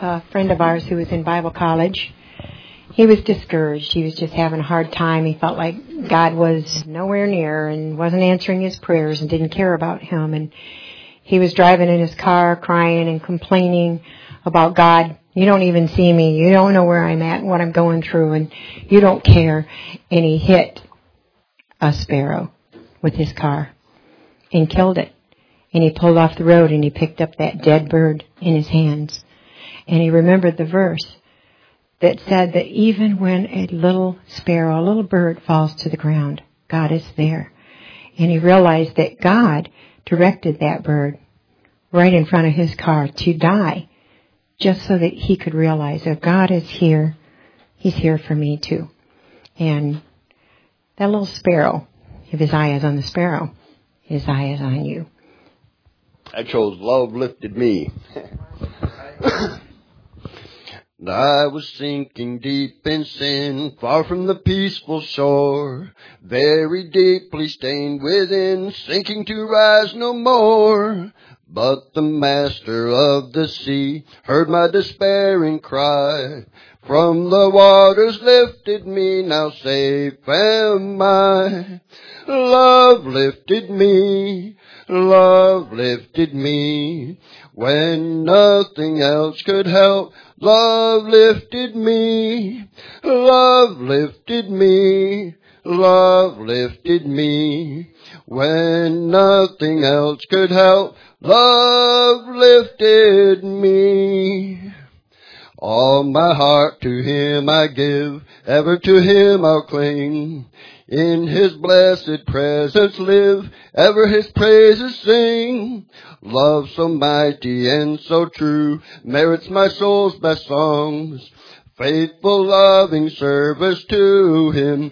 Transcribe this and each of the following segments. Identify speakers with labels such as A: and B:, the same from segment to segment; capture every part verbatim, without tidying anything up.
A: a friend of ours who was in Bible college. He was discouraged. He was just having a hard time. He felt like God was nowhere near and wasn't answering his prayers and didn't care about him. And he was driving in his car crying and complaining about God. You don't even see me. You don't know where I'm at and what I'm going through, and you don't care. And he hit a sparrow with his car and killed it. And he pulled off the road and he picked up that dead bird in his hands. And he remembered the verse that said that even when a little sparrow, a little bird falls to the ground, God is there. And he realized that God directed that bird right in front of his car to die, just so that he could realize that God is here. He's here for me too. And that little sparrow, if his eye is on the sparrow, his eye is on you.
B: I chose Love Lifted Me. I was sinking deep in sin, far from the peaceful shore, very deeply stained within, sinking to rise no more. But the master of the sea heard my despairing cry. From the waters lifted me, now safe am I. Love lifted me, love lifted me. When nothing else could help, love lifted me. Love lifted me, love lifted me. When nothing else could help, love lifted me. All my heart to him I give, ever to him I'll cling. In his blessed presence live, ever his praises sing. Love so mighty and so true merits my soul's best songs. Faithful loving service to him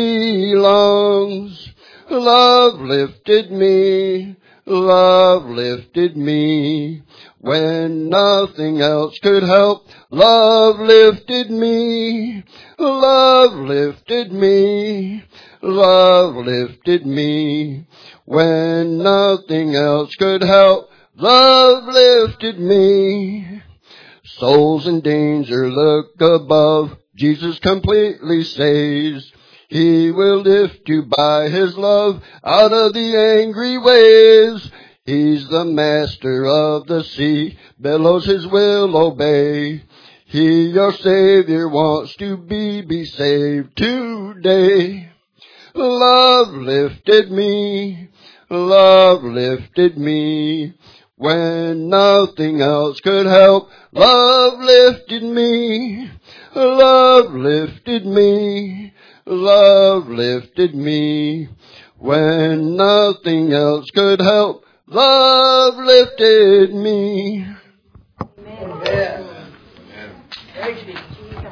B: belongs. Love lifted me, love lifted me. When nothing else could help, love lifted me. Love lifted me, love lifted me. When nothing else could help, love lifted me. Souls in danger look above, Jesus completely saves. He will lift you by his love out of the angry waves. He's the master of the sea, billows his will obey. He, your Savior, wants to be, be saved today. Love lifted me, love lifted me. When nothing else could help, love lifted me. Love lifted me, love lifted me. When nothing else could help, love lifted me.
C: Amen. Amen. Thank you.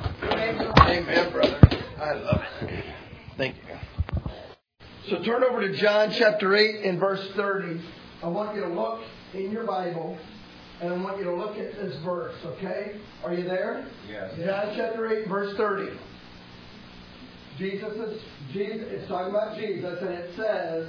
C: Amen, brother. I love it. Thank you. So turn over to John chapter eight and verse thirty. I want you to look in your Bible, and I want you to look at this verse, okay? Are you there?
B: Yes.
C: John chapter eight, verse thirty. Jesus is, Jesus, it's talking about Jesus, and it says,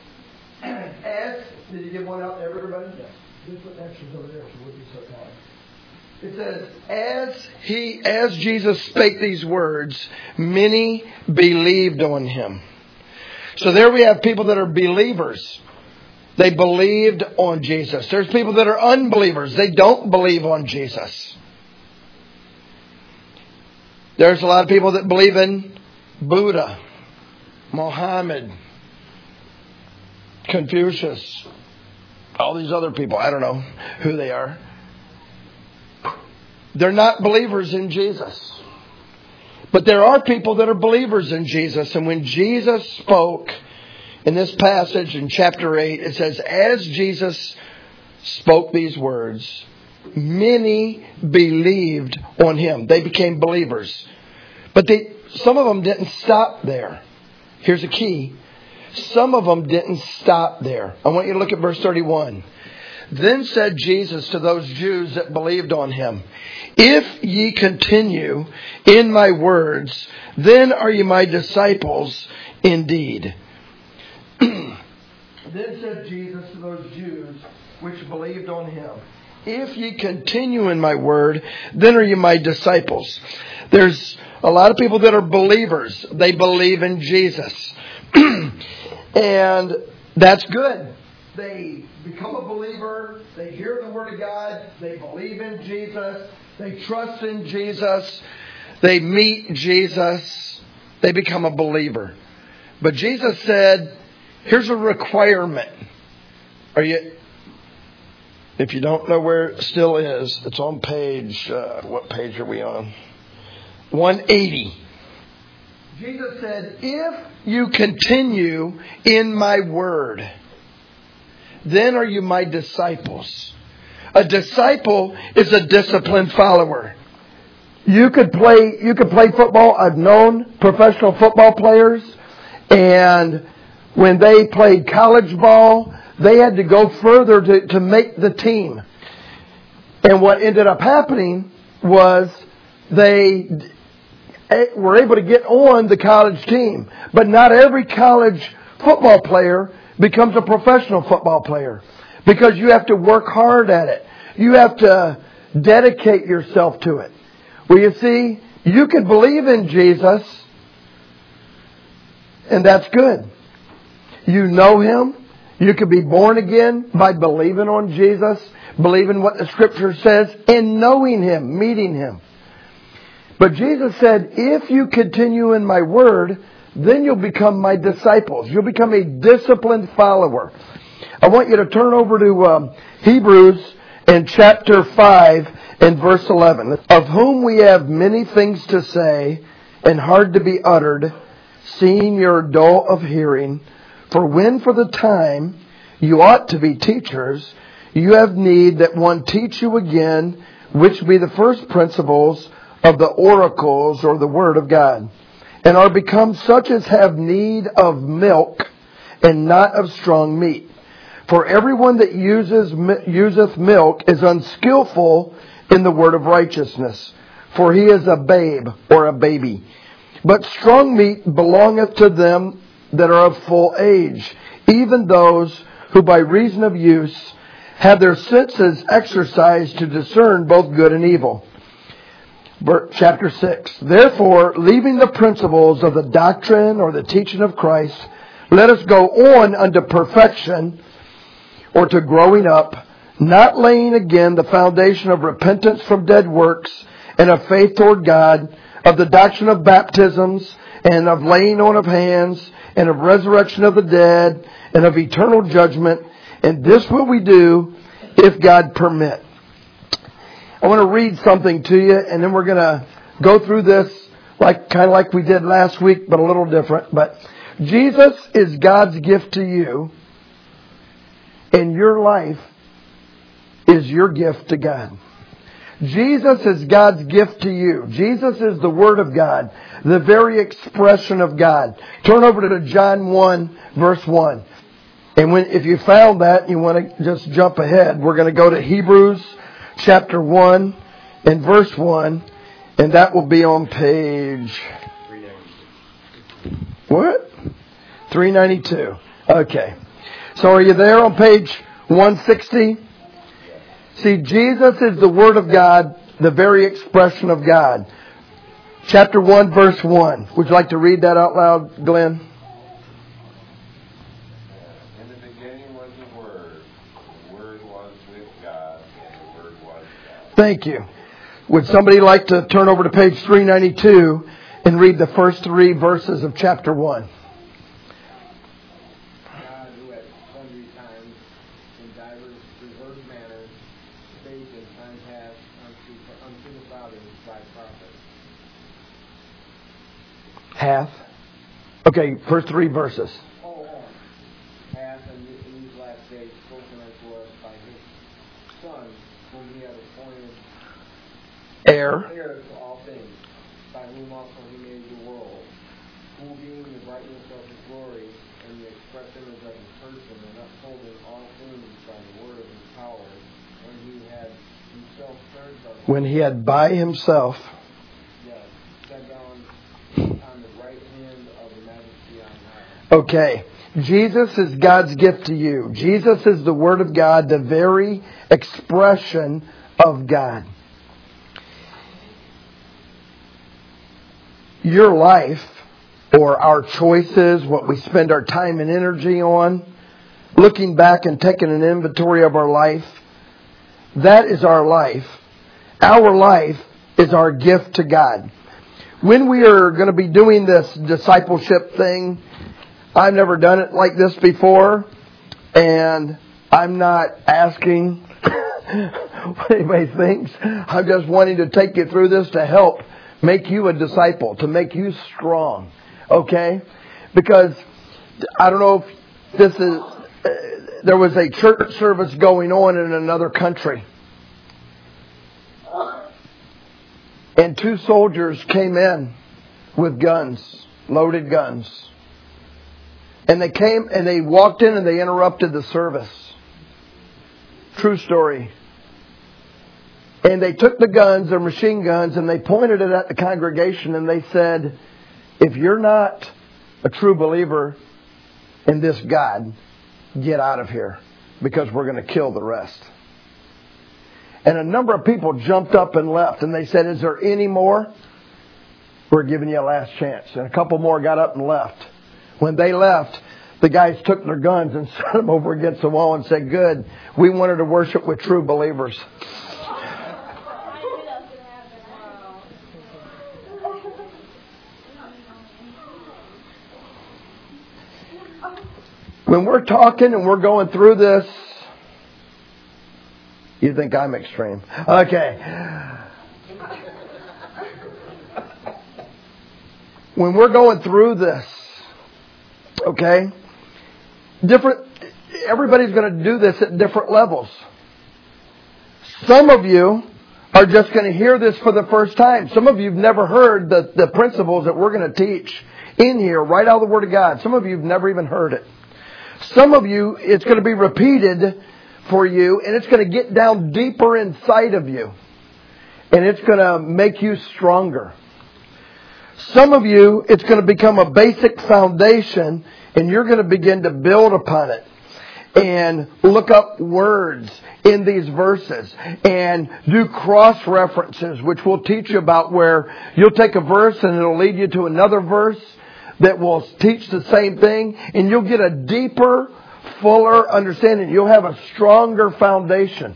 C: as, did you give one out to everybody? Yes. Just put extras over there, so we'll be so kind. It says, as he, as Jesus spake these words, many believed on him. So there we have people that are believers. They believed on Jesus. There's people that are unbelievers. They don't believe on Jesus. There's a lot of people that believe in Buddha, Muhammad, Confucius, all these other people. I don't know who they are. They're not believers in Jesus. But there are people that are believers in Jesus. And when Jesus spoke in this passage in chapter eight, it says, as Jesus spoke these words, many believed on him. They became believers. But they, some of them didn't stop there. Here's a key. Some of them didn't stop there. I want you to look at verse thirty-one. Then said Jesus to those Jews that believed on him, if ye continue in my words, then are ye my disciples indeed. Then said Jesus to those Jews which believed on him, if ye continue in my word, then are you my disciples. There's a lot of people that are believers. They believe in Jesus. And that's good. They become a believer. They hear the word of God. They believe in Jesus. They trust in Jesus. They meet Jesus. They become a believer. But Jesus said, here's a requirement. Are you... If you don't know where it still is, it's on page, uh, what page are we on? one eighty. Jesus said, if you continue in my word, then are you my disciples. A disciple is a disciplined follower. You could play, you could play football. I've known professional football players, and when they played college ball, they had to go further to, to make the team. And what ended up happening was they were able to get on the college team. But not every college football player becomes a professional football player, because you have to work hard at it. You have to dedicate yourself to it. Well, you see, you could believe in Jesus, and that's good. You know Him. You could be born again by believing on Jesus, believing what the Scripture says, and knowing Him, meeting Him. But Jesus said, if you continue in my word, then you'll become my disciples. You'll become a disciplined follower. I want you to turn over to um, Hebrews in chapter five and verse eleven. Of whom we have many things to say and hard to be uttered, seeing you're dull of hearing. For when for the time you ought to be teachers, you have need that one teach you again, which be the first principles of the oracles or the word of God, and are become such as have need of milk and not of strong meat. For everyone that uses useth milk is unskillful in the word of righteousness, for he is a babe or a baby. But strong meat belongeth to them that are of full age, even those who by reason of use have their senses exercised to discern both good and evil. Chapter six. Therefore, leaving the principles of the doctrine or the teaching of Christ, let us go on unto perfection, or to growing up, not laying again the foundation of repentance from dead works and of faith toward God, of the doctrine of baptisms and of laying on of hands, and of resurrection of the dead, and of eternal judgment. And this will we do if God permit. I want to read something to you, and then we're going to go through this like kind of like we did last week, but a little different. But Jesus is God's gift to you, and your life is your gift to God. Jesus is God's gift to you. Jesus is the Word of God, the very expression of God. Turn over to John one, verse one. And when, if you found that, you want to just jump ahead, we're going to go to Hebrews chapter one and verse one, and that will be on page... What? three ninety-two. Okay. So are you there on page one sixty? See, Jesus is the Word of God, the very expression of God. Chapter one, verse one. Would you like to read that out loud, Glenn?
D: In the beginning was the Word. The Word was with God, and the Word was God.
C: Thank you. Would somebody like to turn over to page three ninety-two and read the first three verses of chapter one? Hath. Okay, first three verses.
D: Oh, hath in these last days spoken unto us by His Son, whom He had appointed
C: Heir.
D: heir to all things, by whom also He made the world, who being the brightness of His glory and the express image of His person, and upholding all things by the word of His power, when He had Himself purged us.
C: When He had by Himself.
D: Yes, sat down on the right hand of the Majesty on high.
C: Okay. Jesus is God's gift to you. Jesus is the Word of God, the very expression of God. Your life, or our choices, what we spend our time and energy on, looking back and taking an inventory of our life, that is our life. Our life is our gift to God. When we are going to be doing this discipleship thing, I've never done it like this before, and I'm not asking what anybody thinks. I'm just wanting to take you through this to help make you a disciple, to make you strong, okay? Because I don't know if this is, uh, there was a church service going on in another country. And two soldiers came in with guns, loaded guns. And they came and they walked in and they interrupted the service. True story. And they took the guns, their machine guns, and they pointed it at the congregation and they said, if you're not a true believer in this God, get out of here because we're going to kill the rest. And a number of people jumped up and left and they said, is there any more? We're giving you a last chance. And a couple more got up and left. When they left, the guys took their guns and set them over against the wall and said, good, we wanted to worship with true believers. When we're talking and we're going through this, you think I'm extreme. Okay. When we're going through this, okay, different, everybody's going to do this at different levels. Some of you are just going to hear this for the first time. Some of you have never heard the, the principles that we're going to teach in here, right out of the Word of God. Some of you have never even heard it. Some of you, it's going to be repeated for you, and it's going to get down deeper inside of you. And it's going to make you stronger. Some of you, it's going to become a basic foundation, and you're going to begin to build upon it. And look up words in these verses. And do cross-references, which we'll teach you about, where you'll take a verse and it'll lead you to another verse that will teach the same thing. And you'll get a deeper, fuller understanding. You'll have a stronger foundation.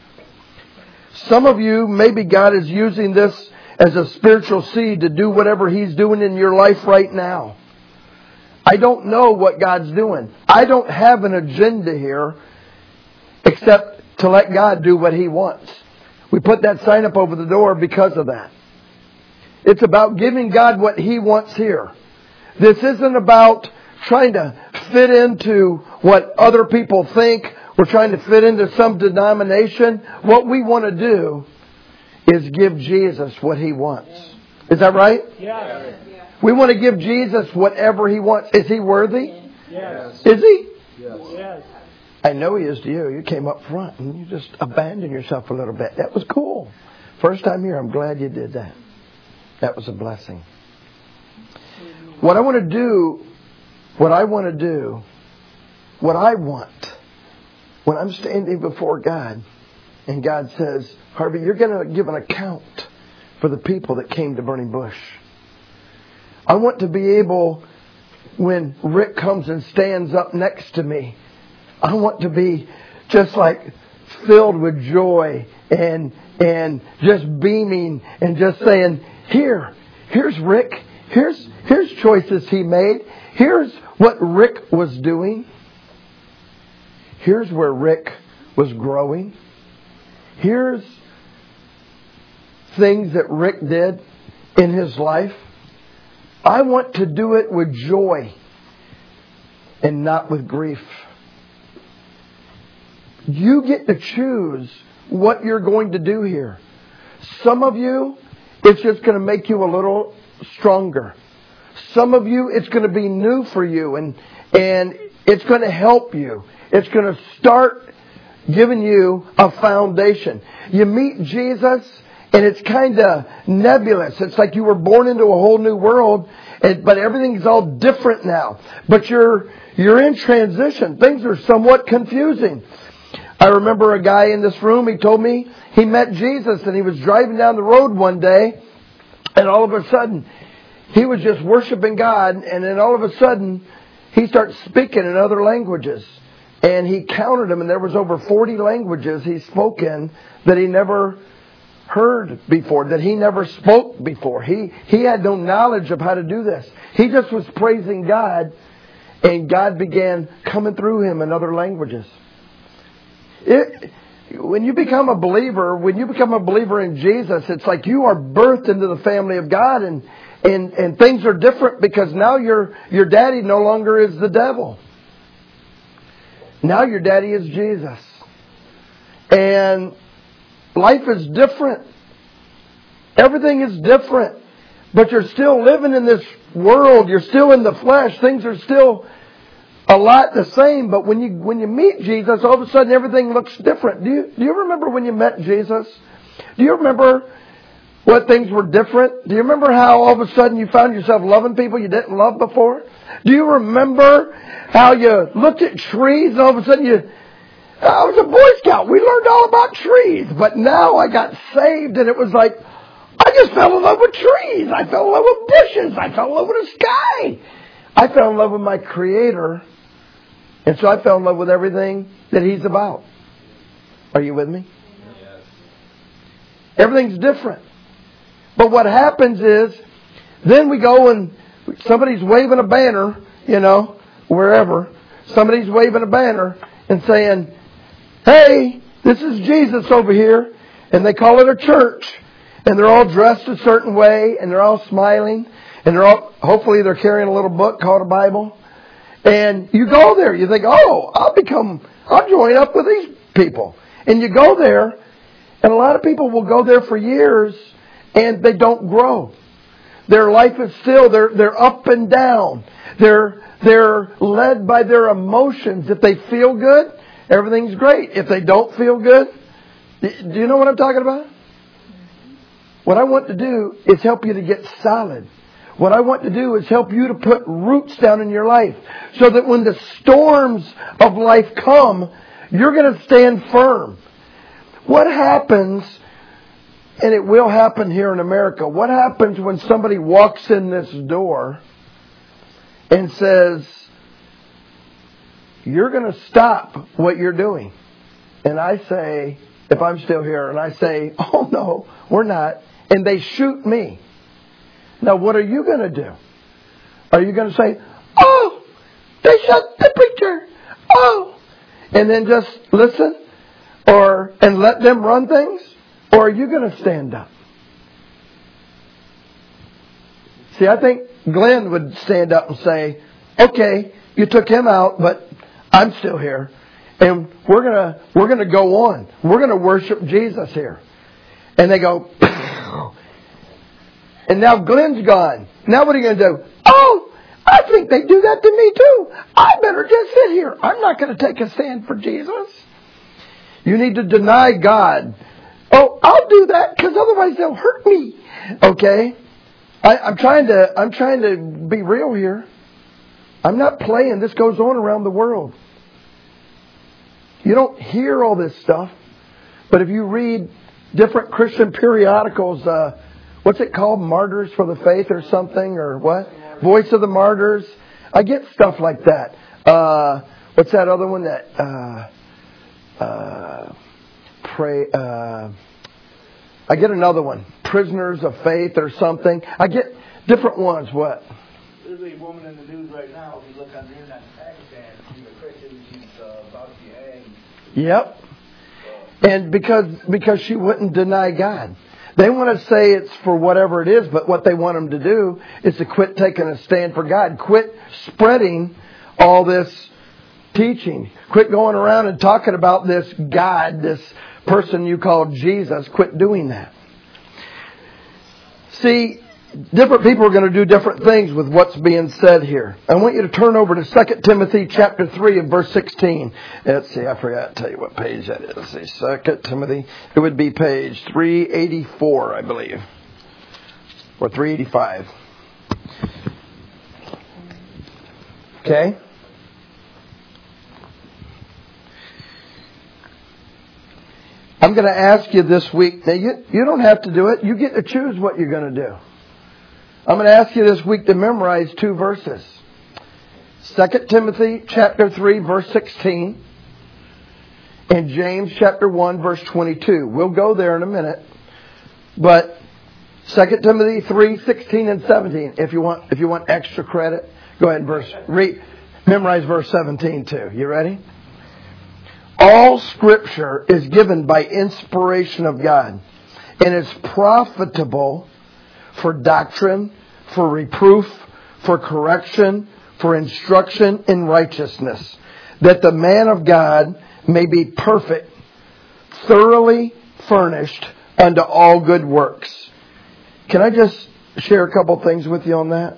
C: Some of you, maybe God is using this as a spiritual seed to do whatever He's doing in your life right now. I don't know what God's doing. I don't have an agenda here except to let God do what He wants. We put that sign up over the door because of that. It's about giving God what He wants here. This isn't about trying to fit into what other people think. We're trying to fit into some denomination. What we want to do is give Jesus what He wants. Is that right?
E: Yes.
C: We want to give Jesus whatever He wants. Is He worthy?
E: Yes.
C: Is He?
E: Yes. Yes.
C: I know He is to you. You came up front and you just abandoned yourself a little bit. That was cool. First time here, I'm glad you did that. That was a blessing. What I want to do, what I want to do, what I want, when I'm standing before God, and God says, Harvey, you're going to give an account for the people that came to Burning Bush. I want to be able, when Rick comes and stands up next to me, I want to be just like filled with joy and and just beaming and just saying, here, here's Rick. Here's here's choices he made. Here's what Rick was doing. Here's where Rick was growing. Here's things that Rick did in his life. I want to do it with joy and not with grief. You get to choose what you're going to do here. Some of you, it's just going to make you a little stronger. Some of you, it's going to be new for you, and and it's going to help you. It's going to start giving you a foundation. You meet Jesus and it's kind of nebulous. It's like you were born into a whole new world, and, but everything's all different now. But you're you're in transition. Things are somewhat confusing. I remember a guy in this room, he told me he met Jesus and he was driving down the road one day, and all of a sudden he was just worshiping God, and then all of a sudden he starts speaking in other languages. And he counted them, and there was over forty languages he spoke in that he never heard before, that he never spoke before. He he had no knowledge of how to do this. He just was praising God, and God began coming through him in other languages. It, when you become a believer, when you become a believer in Jesus, it's like you are birthed into the family of God, and and, and things are different because now your your daddy no longer is the devil. Now your daddy is Jesus. And life is different. Everything is different. But you're still living in this world. You're still in the flesh. Things are still a lot the same. But when you when you meet Jesus, all of a sudden everything looks different. Do you, do you remember when you met Jesus? Do you remember what things were different? Do you remember how all of a sudden you found yourself loving people you didn't love before? Do you remember how you looked at trees and all of a sudden you... I was a Boy Scout. We learned all about trees. But now I got saved and it was like, I just fell in love with trees. I fell in love with bushes. I fell in love with the sky. I fell in love with my Creator. And so I fell in love with everything that He's about. Are you with me? Yes. Everything's different. But what happens is, then we go and somebody's waving a banner, you know, wherever. Somebody's waving a banner and saying, hey, this is Jesus over here. And they call it a church. And they're all dressed a certain way. And they're all smiling. And they're all, hopefully they're carrying a little book called a Bible. And you go there. You think, oh, I'll become, I'll join up with these people. And you go there. And a lot of people will go there for years. And they don't grow. Their life is still, they're, they're up and down. They're, they're led by their emotions. If they feel good, everything's great. If they don't feel good, do you know what I'm talking about? What I want to do is help you to get solid. What I want to do is help you to put roots down in your life so that when the storms of life come, you're going to stand firm. What happens, and it will happen here in America, what happens when somebody walks in this door and says, you're going to stop what you're doing? And I say, if I'm still here, and I say, oh no, we're not. And they shoot me. Now what are you going to do? Are you going to say, oh, they shot the preacher. Oh. And then just listen? Or, and let them run things? Or are you going to stand up? See, I think Glenn would stand up and say, okay, you took him out, but I'm still here. And we're going to we're going to go on. We're going to worship Jesus here. And they go, and now Glenn's gone. Now what are you going to do? Oh, I think they do that to me too. I better just sit here. I'm not going to take a stand for Jesus. You need to deny God. Oh, I'll do that because otherwise they'll hurt me. Okay? I, I'm trying to I'm trying to be real here. I'm not playing. This goes on around the world. You don't hear all this stuff. But if you read different Christian periodicals, uh, what's it called? Martyrs for the Faith or something? Or what? Voice of the Martyrs. I get stuff like that. Uh, what's that other one that... Uh, uh, pray... Uh, I get another one. Prisoners of Faith or something. I get different ones. What?
E: There's a woman in the news right now. If you look on the internet in Pakistan, she's a Christian. She's uh, about to be hanged.
C: Yep. And because because she wouldn't deny God. They want to say it's for whatever it is, but what they want them to do is to quit taking a stand for God. Quit spreading all this teaching. Quit going around and talking about this God, this person you call Jesus. Quit doing that. See, different people are going to do different things with what's being said here. I want you to turn over to Second Timothy chapter three and verse sixteen. Let's see, I forgot to tell you what page that is. Let's see, Second Timothy, it would be page three eighty-four, I believe. Or three eighty-five. Okay? I'm going to ask you this week. Now, you, you don't have to do it. You get to choose what you're going to do. I'm going to ask you this week to memorize two verses. Second Timothy chapter three, verse sixteen. And James chapter one, verse twenty-two. We'll go there in a minute. But Second Timothy three, sixteen and seventeen. If you want, if you want extra credit, go ahead and verse, read, memorize verse seventeen too. You ready? All Scripture is given by inspiration of God and is profitable for doctrine, for reproof, for correction, for instruction in righteousness, that the man of God may be perfect, thoroughly furnished unto all good works. Can I just share a couple things with you on that?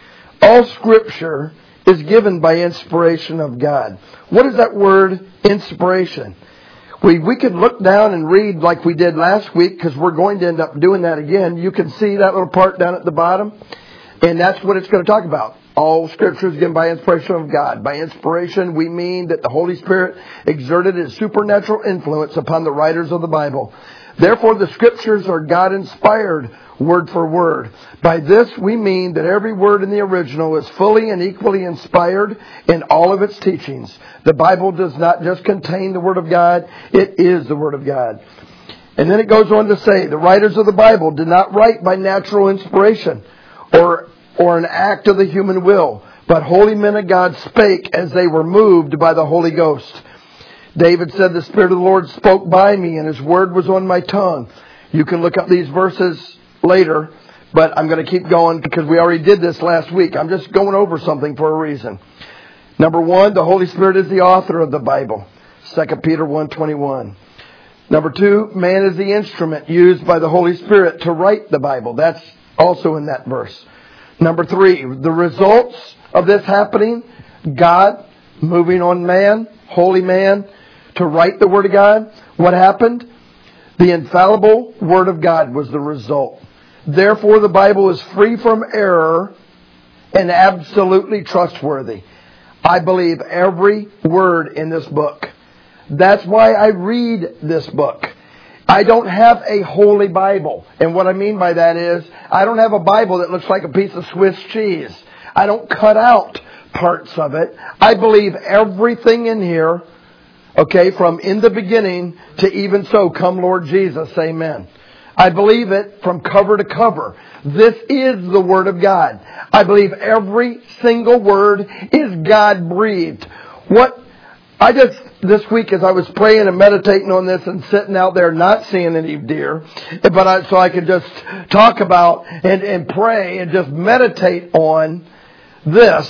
C: All Scripture is given by inspiration of God. What is that word, inspiration? We we could look down and read like we did last week, because we're going to end up doing that again. You can see that little part down at the bottom, and that's what it's going to talk about. All Scripture is given by inspiration of God. By inspiration, we mean that the Holy Spirit exerted His supernatural influence upon the writers of the Bible. Therefore, the Scriptures are God-inspired, word for word. By this, we mean that every word in the original is fully and equally inspired in all of its teachings. The Bible does not just contain the Word of God, it is the Word of God. And then it goes on to say, the writers of the Bible did not write by natural inspiration or, or an act of the human will, but holy men of God spake as they were moved by the Holy Ghost. David said, the Spirit of the Lord spoke by me, and His word was on my tongue. You can look up these verses later, but I'm going to keep going because we already did this last week. I'm just going over something for a reason. Number one, the Holy Spirit is the author of the Bible. Second Peter one twenty-one. Number two, man is the instrument used by the Holy Spirit to write the Bible. That's also in that verse. Number three, the results of this happening, God moving on man, holy man, to write the Word of God. What happened? The infallible Word of God was the result. Therefore, the Bible is free from error and absolutely trustworthy. I believe every word in this book. That's why I read this book. I don't have a holy Bible. And what I mean by that is, I don't have a Bible that looks like a piece of Swiss cheese. I don't cut out parts of it. I believe everything in here, okay, from in the beginning to even so, come Lord Jesus, amen. I believe it from cover to cover. This is the Word of God. I believe every single word is God-breathed. What I just, this week as I was praying and meditating on this and sitting out there not seeing any deer, but I, so I could just talk about and, and pray and just meditate on this,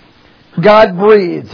C: God-breathed.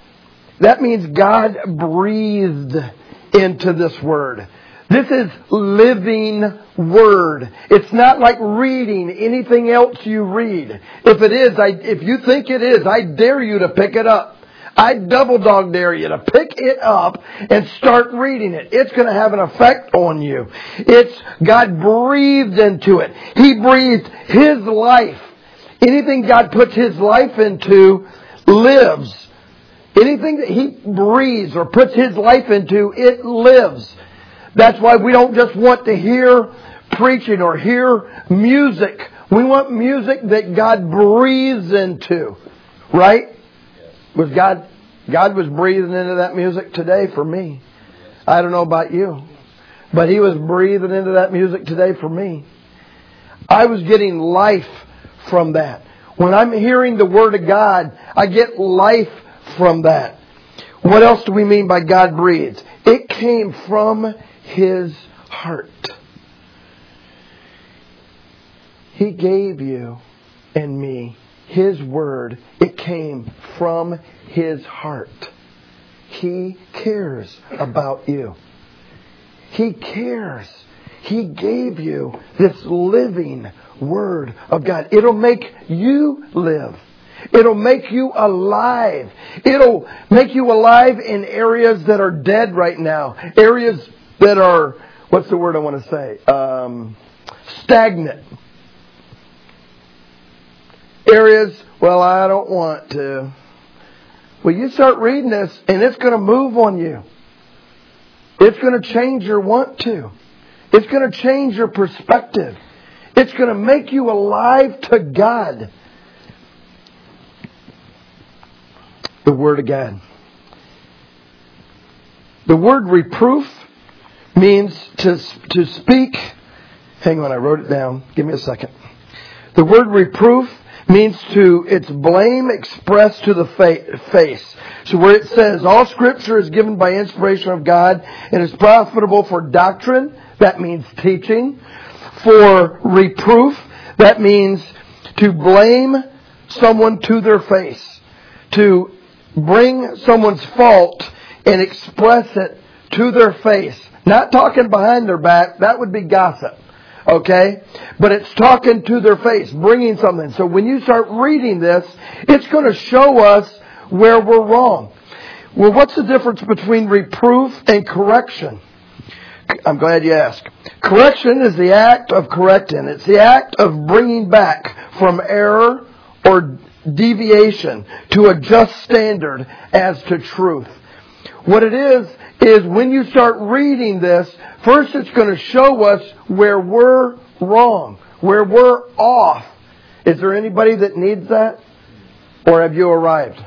C: That means God breathed into this Word. This is living Word. It's not like reading anything else you read. If it is, I, if you think it is, I dare you to pick it up. I double dog dare you to pick it up and start reading it. It's going to have an effect on you. It's God breathed into it. He breathed His life. Anything God puts His life into lives. Anything that He breathes or puts His life into, it lives. That's why we don't just want to hear preaching or hear music. We want music that God breathes into. Right? Was God, God was breathing into that music today for me. I don't know about you, but He was breathing into that music today for me. I was getting life from that. When I'm hearing the Word of God, I get life from that. What else do we mean by God breathed? It came from His heart. He gave you and me His Word. It came from His heart. He cares about you. He cares. He gave you this living Word of God. It'll make you live. It'll make you alive. It'll make you alive in areas that are dead right now. Areas that are, what's the word I want to say? Um, stagnant. Areas, well, I don't want to. Well, you start reading this and it's going to move on you. It's going to change your want to. It's going to change your perspective. It's going to make you alive to God. The Word of God. The word reproof means to, to speak. Hang on, I wrote it down. Give me a second. The word reproof means to, it's blame expressed to the fa- face. So where it says, all Scripture is given by inspiration of God and is profitable for doctrine, that means teaching. For reproof, that means to blame someone to their face. To bring someone's fault and express it to their face. Not talking behind their back, that would be gossip. Okay? But it's talking to their face, bringing something. So when you start reading this, it's going to show us where we're wrong. Well, what's the difference between reproof and correction? I'm glad you asked. Correction is the act of correcting. It's the act of bringing back from error or deviation to a just standard as to truth. What it is, is when you start reading this, first it's going to show us where we're wrong, where we're off. Is there anybody that needs that? Or have you arrived?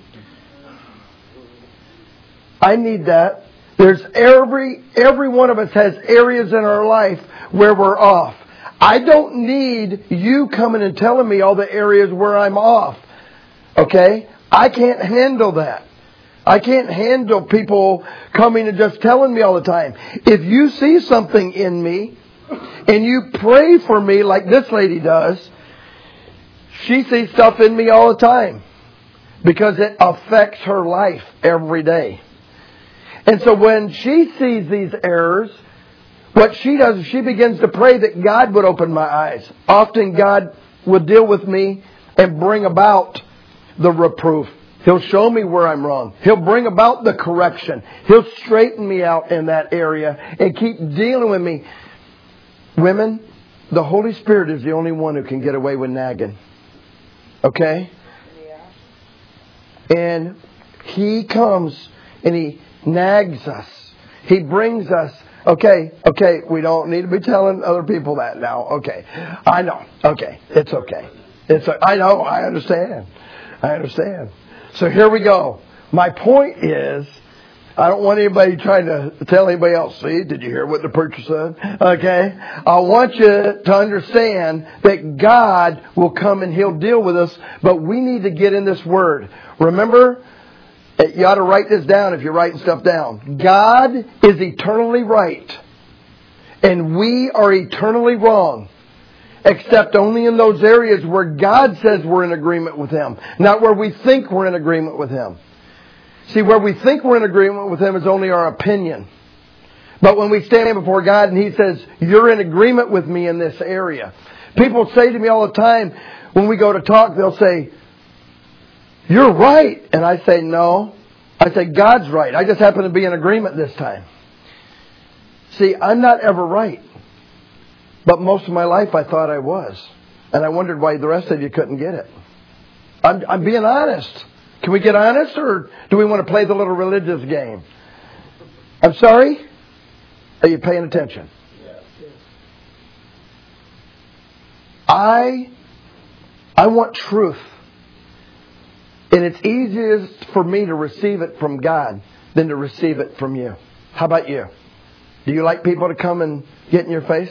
C: I need that. There's every, every one of us has areas in our life where we're off. I don't need you coming and telling me all the areas where I'm off. Okay? I can't handle that. I can't handle people coming and just telling me all the time. If you see something in me and you pray for me like this lady does, she sees stuff in me all the time because it affects her life every day. And so when she sees these errors, what she does is she begins to pray that God would open my eyes. Often God would deal with me and bring about the reproof. He'll show me where I'm wrong. He'll bring about the correction. He'll straighten me out in that area and keep dealing with me. Women, the Holy Spirit is the only one who can get away with nagging. Okay? Yeah. And He comes and He nags us. He brings us. Okay, okay, we don't need to be telling other people that now. Okay, I know. Okay, it's okay. It's. I know. I understand. I understand. So here we go. My point is, I don't want anybody trying to tell anybody else. See, did you hear what the preacher said? Okay, I want you to understand that God will come and He'll deal with us, but we need to get in this Word. Remember. You ought to write this down if you're writing stuff down. God is eternally right. And we are eternally wrong. Except only in those areas where God says we're in agreement with Him. Not where we think we're in agreement with Him. See, where we think we're in agreement with Him is only our opinion. But when we stand before God and He says, you're in agreement with me in this area. People say to me all the time, when we go to talk, they'll say, you're right. And I say, no. I say, God's right. I just happen to be in agreement this time. See, I'm not ever right. But most of my life I thought I was. And I wondered why the rest of you couldn't get it. I'm, I'm being honest. Can we get honest, or do we want to play the little religious game? I'm sorry? Are you paying attention? I, I want truth. And it's easiest for me to receive it from God than to receive it from you. How about you? Do you like people to come and get in your face?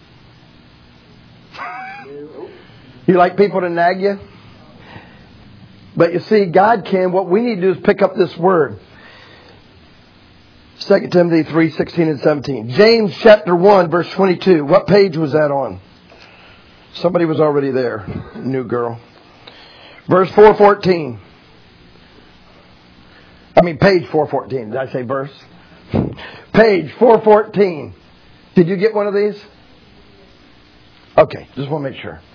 C: You like people to nag you? But you see, God can. What we need to do is pick up this word. Second Timothy three, sixteen and seventeen. James chapter one, verse twenty-two. What page was that on? Somebody was already there. New girl. Verse four fourteen. I mean, page four fourteen. Did I say verse? Page four fourteen. Did you get one of these? Okay, just want to make sure.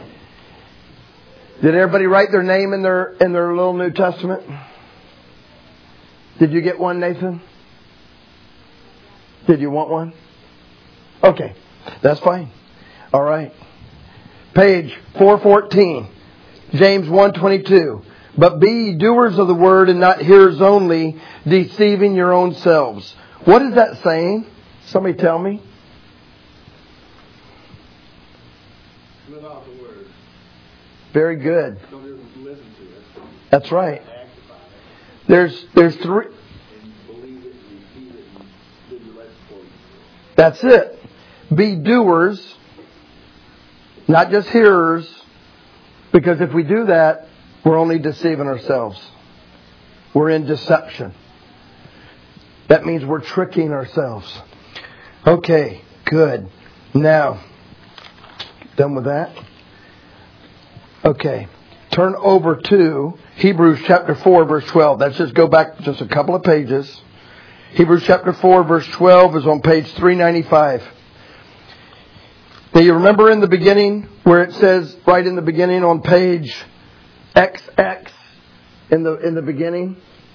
C: Did everybody write their name in their in their little New Testament? Did you get one, Nathan? Did you want one? Okay, that's fine. All right. Page four fourteen, James one twenty-two. But be ye doers of the word and not hearers only, deceiving your own selves. What is that saying? Somebody tell me.
D: Live out the word.
C: Very good.
D: Don't just listen to it.
C: That's right.
D: Act upon it.
C: There's there's three.
D: And believe it, receive it, and live your life for you.
C: That's it. Be doers, not just hearers, because if we do that, we're only deceiving ourselves. We're in deception. That means we're tricking ourselves. Okay, good. Now, done with that? Okay. Turn over to Hebrews chapter four, verse twelve. Let's just go back just a couple of pages. Hebrews chapter four, verse twelve is on page three ninety-five. Now you remember in the beginning where it says, right in the beginning on page X X, in the in the beginning,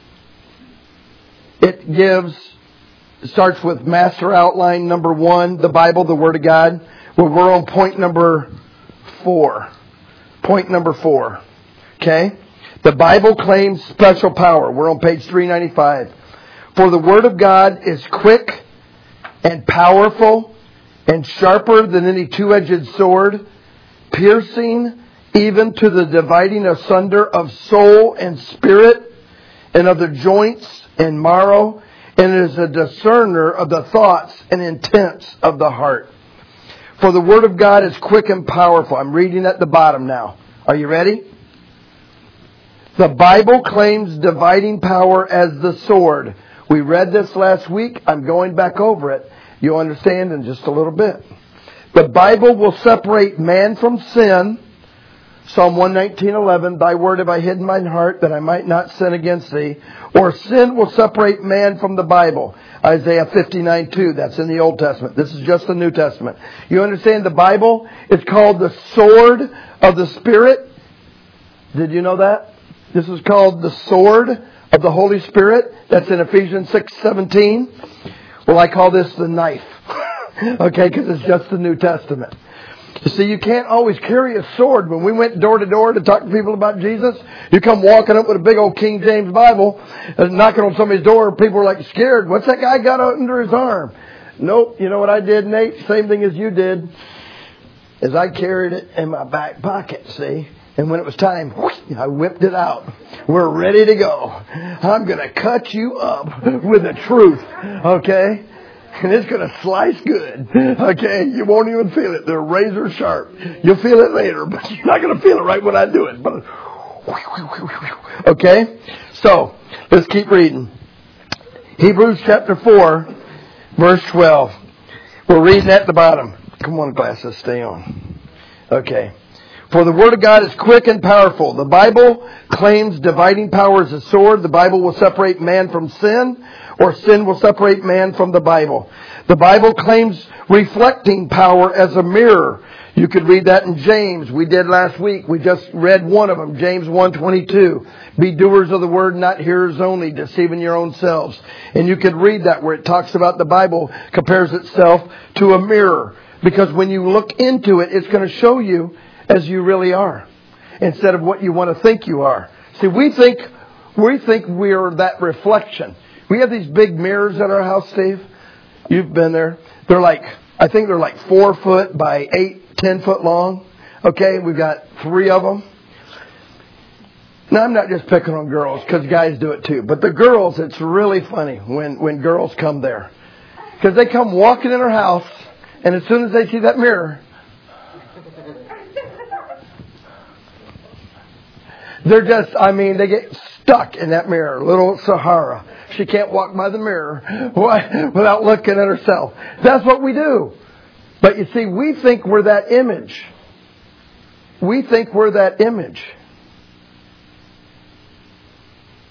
C: it gives, it starts with master outline number one, the Bible, the Word of God. Well, we're on point number four. Point number four. Okay? The Bible claims special power. We're on page three ninety-five. For the Word of God is quick and powerful and sharper than any two-edged sword, piercing even to the dividing asunder of soul and spirit and of the joints and marrow, and is a discerner of the thoughts and intents of the heart. For the Word of God is quick and powerful. I'm reading at the bottom now. Are you ready? The Bible claims dividing power as the sword. We read this last week. I'm going back over it. You'll understand in just a little bit. The Bible will separate man from sin. Psalm one nineteen eleven, thy word have I hid in mine heart that I might not sin against thee. Or sin will separate man from the Bible. Isaiah fifty-nine two, that's in the Old Testament. This is just the New Testament. You understand the Bible is called the sword of the Spirit. Did you know that? This is called the sword of the Holy Spirit. That's in Ephesians six seventeen. Well, I call this the knife. Okay, because it's just the New Testament. You see, you can't always carry a sword. When we went door to door to talk to people about Jesus, you come walking up with a big old King James Bible and knocking on somebody's door. People were like scared. What's that guy got under his arm? Nope. You know what I did, Nate? Same thing as you did. Is I carried it in my back pocket, see? And when it was time, I whipped it out. We're ready to go. I'm going to cut you up with the truth. Okay? And it's going to slice good. Okay? You won't even feel it. They're razor sharp. You'll feel it later, but you're not going to feel it right when I do it. But okay? So, let's keep reading. Hebrews chapter four, verse twelve. We're reading at the bottom. Come on, glasses, stay on. Okay. For the Word of God is quick and powerful. The Bible claims dividing power as a sword. The Bible will separate man from sin, or sin will separate man from the Bible. The Bible claims reflecting power as a mirror. You could read that in James. We did last week. We just read one of them, James one twenty-two. Be doers of the word, not hearers only, deceiving your own selves. And you could read that where it talks about the Bible compares itself to a mirror. Because when you look into it, it's going to show you as you really are, instead of what you want to think you are. See, we think we think we are that reflection. We have these big mirrors at our house, Steve. You've been there. They're like, I think they're like four foot by eight, ten foot long. Okay, we've got three of them. Now, I'm not just picking on girls, because guys do it too. But the girls, it's really funny when, when girls come there. Because they come walking in our house, and as soon as they see that mirror, they're just, I mean, they get stuck in that mirror. Little Sahara. She can't walk by the mirror without looking at herself. That's what we do. But you see, we think we're that image. We think we're that image.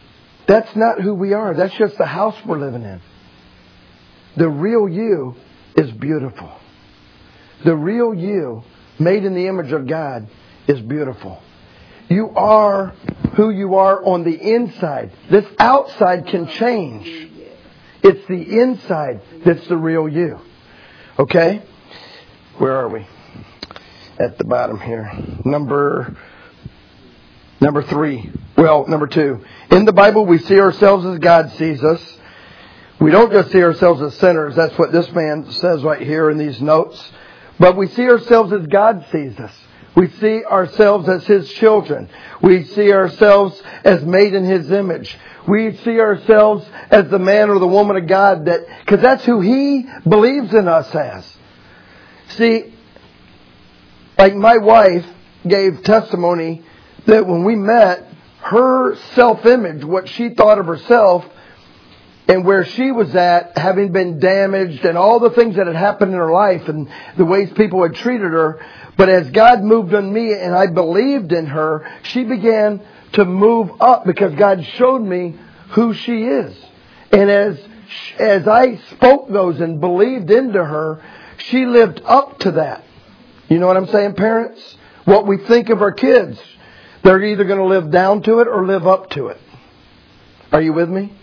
C: That's not who we are. That's just the house we're living in. The real you is beautiful. The real you, made in the image of God, is beautiful. You are who you are on the inside. This outside can change. It's the inside that's the real you. Okay? Where are we? At the bottom here. Number number three. Well, number two. In the Bible, we see ourselves as God sees us. We don't just see ourselves as sinners. That's what this man says right here in these notes. But we see ourselves as God sees us. We see ourselves as His children. We see ourselves as made in His image. We see ourselves as the man or the woman of God, that because that's who He believes in us as. See, like my wife gave testimony that when we met, her self-image, what she thought of herself, and where she was at, having been damaged and all the things that had happened in her life and the ways people had treated her. But as God moved on me and I believed in her, she began to move up because God showed me who she is. And as as I spoke those and believed into her, she lived up to that. You know what I'm saying, parents? What we think of our kids, they're either going to live down to it or live up to it. Are you with me?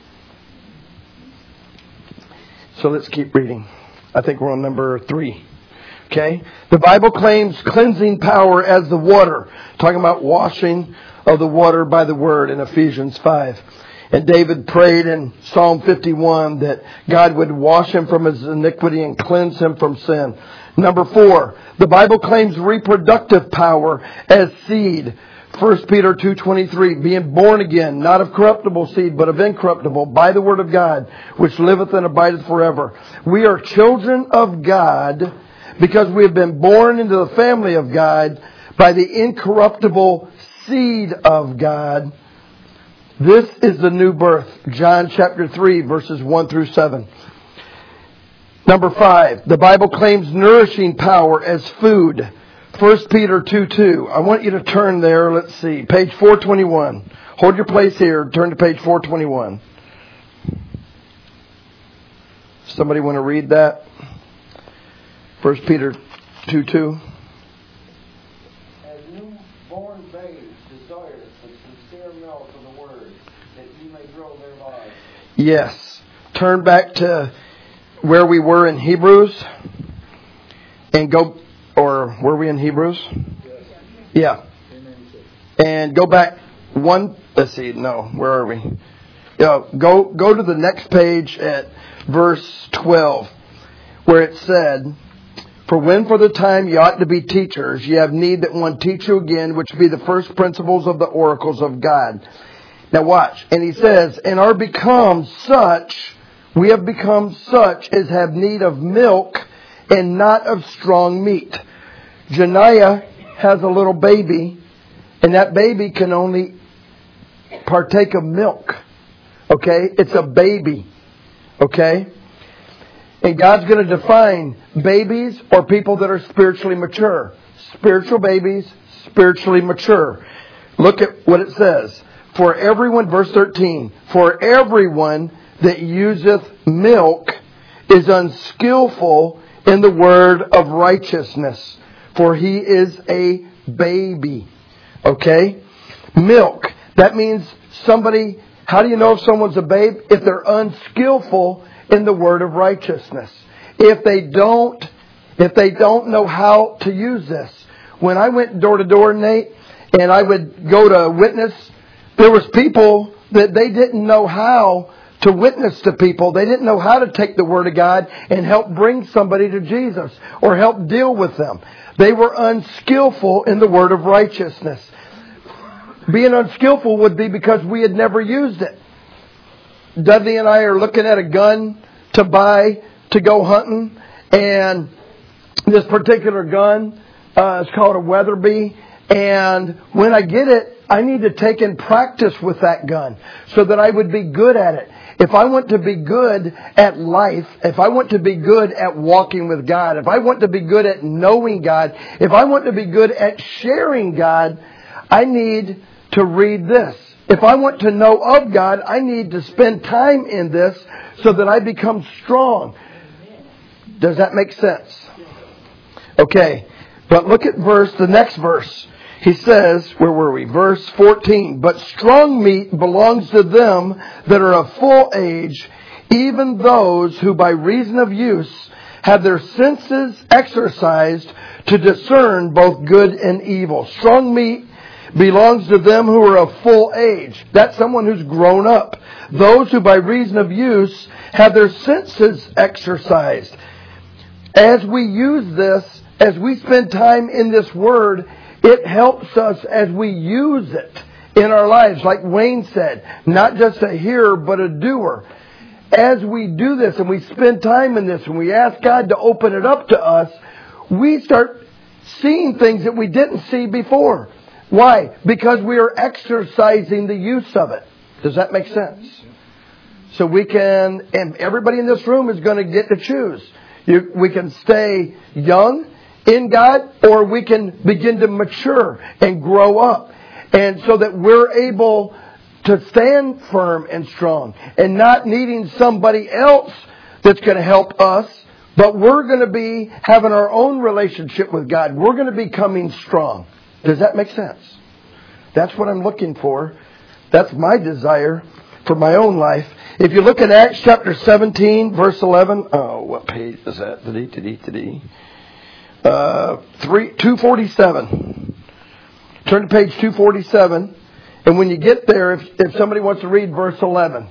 C: So let's keep reading. I think we're on number three. Okay? The Bible claims cleansing power as the water. Talking about washing of the water by the Word in Ephesians five. And David prayed in Psalm fifty-one that God would wash him from his iniquity and cleanse him from sin. Number four, the Bible claims reproductive power as seed. First Peter two twenty-three, being born again, not of corruptible seed, but of incorruptible, by the word of God, which liveth and abideth forever. We are children of God because we have been born into the family of God by the incorruptible seed of God. This is the new birth. John chapter three, verses one through seven. Number five, the Bible claims nourishing power as food. First Peter two two. I want you to turn there. Let's see. Page four twenty-one. Hold your place here. Turn to page four twenty-one. Somebody want to read that? First Peter two two.
D: As newborn babes desire the sincere milk of the word, that you may grow thereby.
C: Yes. Turn back to where we were in Hebrews. And go... Or were we in Hebrews? Yeah. And go back one, let's see, no, where are we? Yeah, go, go to the next page at verse twelve, where it said, for when for the time ye ought to be teachers, ye have need that one teach you again, which be the first principles of the oracles of God. Now watch. And he says, and are become such, we have become such as have need of milk and not of strong meat. Janiah has a little baby, and that baby can only partake of milk. Okay? It's a baby. Okay? And God's going to define babies or people that are spiritually mature. Spiritual babies, spiritually mature. Look at what it says. For everyone, verse thirteen, for everyone that useth milk is unskillful in the word of righteousness, for he is a baby. Okay? Milk. That means somebody, how do you know if someone's a babe? If they're unskillful in the word of righteousness. If they don't, if they don't know how to use this. When I went door to door, Nate, and I would go to witness, there was people that they didn't know how to witness to people. They didn't know how to take the Word of God and help bring somebody to Jesus or help deal with them. They were unskillful in the Word of righteousness. Being unskillful would be because we had never used it. Dudley and I are looking at a gun to buy to go hunting, and this particular gun uh, is called a Weatherby. And when I get it, I need to take and practice with that gun so that I would be good at it. If I want to be good at life, if I want to be good at walking with God, if I want to be good at knowing God, if I want to be good at sharing God, I need to read this. If I want to know of God, I need to spend time in this so that I become strong. Does that make sense? Okay. But look at verse, the next verse. He says, where were we? Verse fourteen. But strong meat belongs to them that are of full age, even those who by reason of use have their senses exercised to discern both good and evil. Strong meat belongs to them who are of full age. That's someone who's grown up. Those who by reason of use have their senses exercised. As we use this, as we spend time in this Word, it helps us as we use it in our lives. Like Wayne said, not just a hearer, but a doer. As we do this and we spend time in this and we ask God to open it up to us, we start seeing things that we didn't see before. Why? Because we are exercising the use of it. Does that make sense? So we can, and everybody in this room is going to get to choose. You, we can stay young in God, or we can begin to mature and grow up. And so that we're able to stand firm and strong and not needing somebody else that's going to help us, but we're going to be having our own relationship with God. We're going to be becoming strong. Does that make sense? That's what I'm looking for. That's my desire for my own life. If you look at Acts chapter seventeen, verse eleven. Oh, what page is that? Did did did Uh, three, two forty-seven. Turn to page two forty-seven. And when you get there, if, if somebody wants to read verse eleven.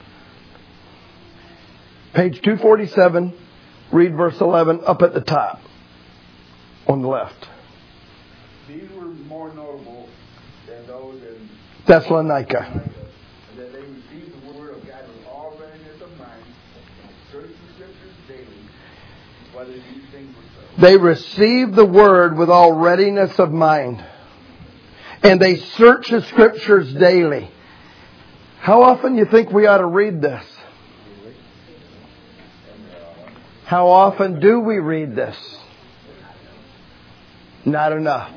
C: Page two forty-seven, read verse eleven up at the top on the left.
E: These were more notable than those in
C: Thessalonica.
E: And that they received the word of God with all readiness of mind, search the scriptures daily, whether these things were so.
C: They received the word with all readiness of mind. And they search the scriptures daily. How often do you think we ought to read this? How often do we read this? Not enough.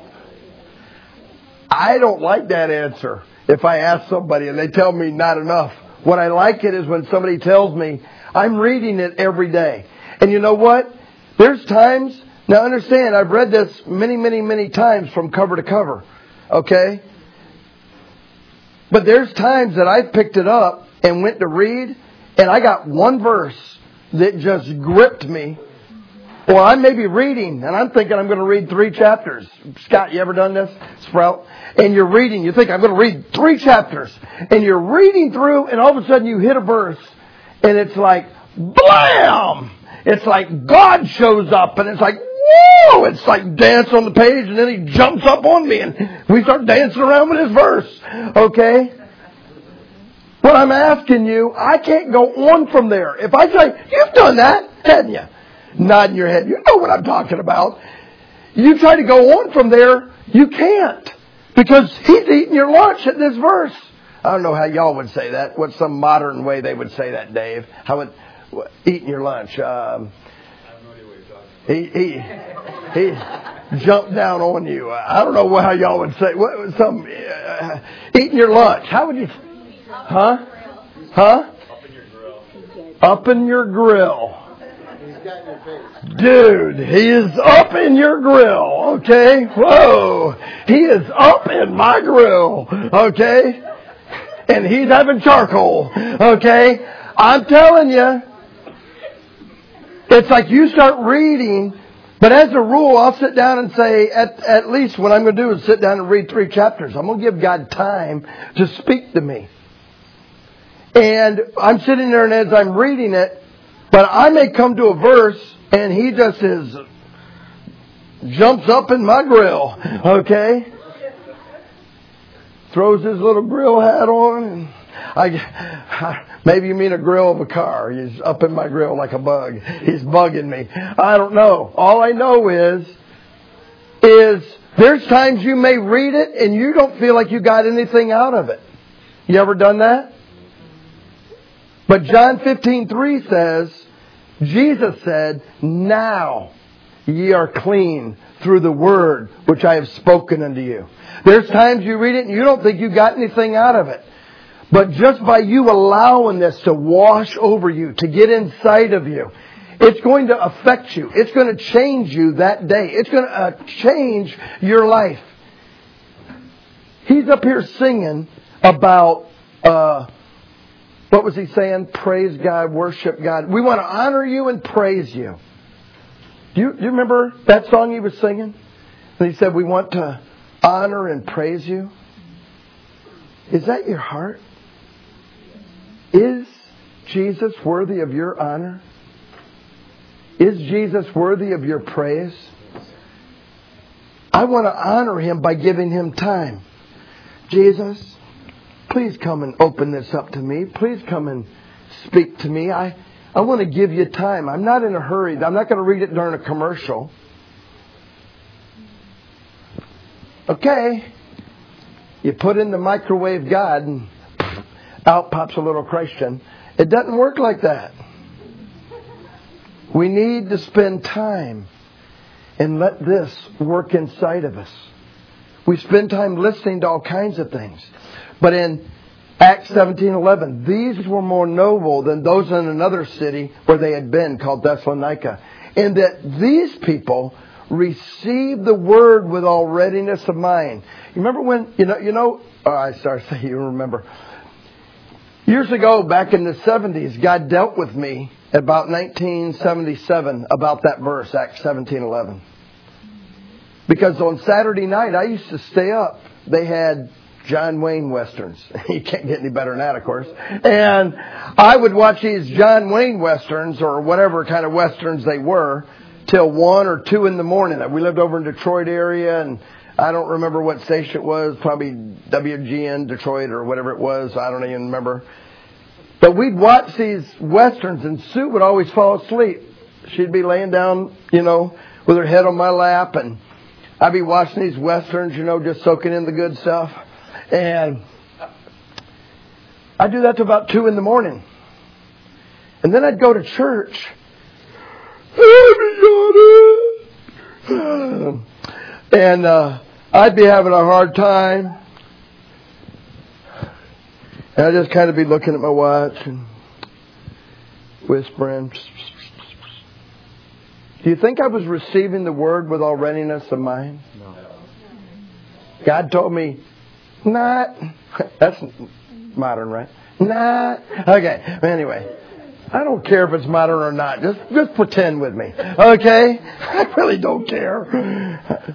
C: I don't like that answer. If I ask somebody and they tell me not enough. What I like it is when somebody tells me, I'm reading it every day. And you know what? There's times, now understand, I've read this many, many, many times from cover to cover. Okay? But there's times that I picked it up and went to read, and I got one verse that just gripped me. Or I may be reading, and I'm thinking I'm going to read three chapters. Scott, you ever done this? Sprout? And you're reading, you think I'm going to read three chapters. And you're reading through, and all of a sudden you hit a verse, and it's like, blam! It's like God shows up, and it's like, whoa! It's like dance on the page, and then he jumps up on me, and we start dancing around with his verse. Okay? But I'm asking you, I can't go on from there. If I say, you've done that, hadn't you? Nodding your head. You know what I'm talking about. You try to go on from there, you can't. Because he's eating your lunch at this verse. I don't know how y'all would say that. What's some modern way they would say that, Dave? How would what, eating your lunch? Um, he he he jumped down on you. I don't know how y'all would say. What some uh, eating your lunch? How would you? Huh? Huh? Up in your grill. Up in your grill. Dude, he is up in your grill, okay? Whoa, he is up in my grill, okay? And he's having charcoal, okay? I'm telling you, it's like you start reading, but as a rule, I'll sit down and say, at, at least what I'm going to do is sit down and read three chapters. I'm going to give God time to speak to me. And I'm sitting there, and as I'm reading it, but I may come to a verse, and he just is, jumps up in my grill, okay? Throws his little grill hat on, and I, maybe you mean a grill of a car. He's up in my grill like a bug. He's bugging me. I don't know. All I know is, is there's times you may read it, and you don't feel like you got anything out of it. You ever done that? But John fifteen three says, Jesus said, now ye are clean through the word which I have spoken unto you. There's times you read it and you don't think you got anything out of it. But just by you allowing this to wash over you, to get inside of you, It's going to affect you. It's going to change you that day. It's going to uh, change your life. He's up here singing about, uh, what was he saying? Praise God, worship God. We want to honor you and praise you. Do you, do you remember that song he was singing? And he said, we want to honor and praise you. Is that your heart? Is Jesus worthy of your honor? Is Jesus worthy of your praise? I want to honor Him by giving Him time. Jesus, please come and open this up to me. Please come and speak to me. I, I want to give you time. I'm not in a hurry. I'm not going to read it during a commercial. Okay. You put in the microwave God and out pops a little Christian. It doesn't work like that. We need to spend time and let this work inside of us. We spend time listening to all kinds of things. But in Acts seventeen eleven, these were more noble than those in another city where they had been, called Thessalonica. And that these people received the word with all readiness of mind. You remember when, you know, you know, oh, I started saying you remember. Years ago, back in the seventies, God dealt with me about nineteen seventy-seven about that verse, Acts seventeen eleven. Because on Saturday night, I used to stay up. They had John Wayne Westerns. You can't get any better than that, of course. And I would watch these John Wayne Westerns, or whatever kind of Westerns they were, till one or two in the morning. We lived over in Detroit area, and I don't remember what station it was, probably W G N Detroit or whatever it was. I don't even remember. But we'd watch these Westerns, and Sue would always fall asleep. She'd be laying down, you know, with her head on my lap, and I'd be watching these Westerns, you know, just soaking in the good stuff. And I'd do that to about two in the morning. And then I'd go to church. And uh, I'd be having a hard time. And I'd just kind of be looking at my watch and whispering. Do you think I was receiving the word with all readiness of mind? No. God told me, not. That's modern, right? Not. Okay. Anyway, I don't care if it's modern or not. Just, just pretend with me. Okay? I really don't care.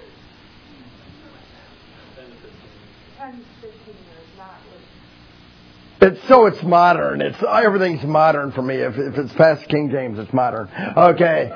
C: It's so it's modern. It's everything's modern for me. If, if it's past King James, it's modern. Okay.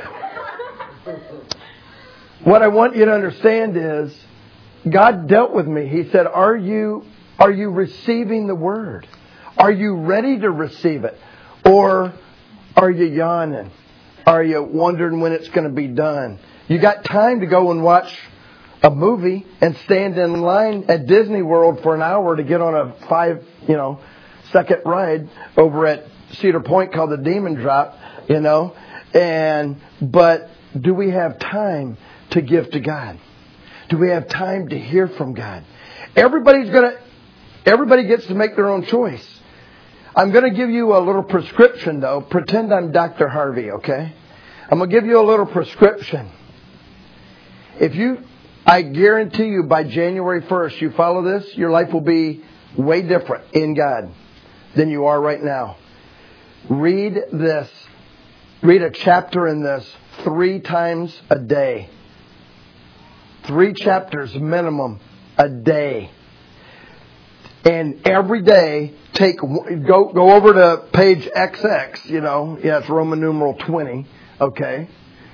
C: What I want you to understand is, God dealt with me. He said, "Are you are you receiving the word? Are you ready to receive it, or are you yawning? Are you wondering when it's going to be done? You got time to go and watch a movie and stand in line at Disney World for an hour to get on a five, you know, second ride over at Cedar Point called the Demon Drop, you know. And but do we have time to give to God? Do we have time to hear from God? Everybody's gonna. Everybody gets to make their own choice. I'm going to give you a little prescription, though. Pretend I'm Doctor Harvey, okay? I'm going to give you a little prescription. If you, I guarantee you by January first, you follow this, your life will be way different in God than you are right now. Read this. Read a chapter in this three times a day. Three chapters minimum a day. And every day, take go go over to page X X, you know, yeah, it's Roman numeral twenty, okay,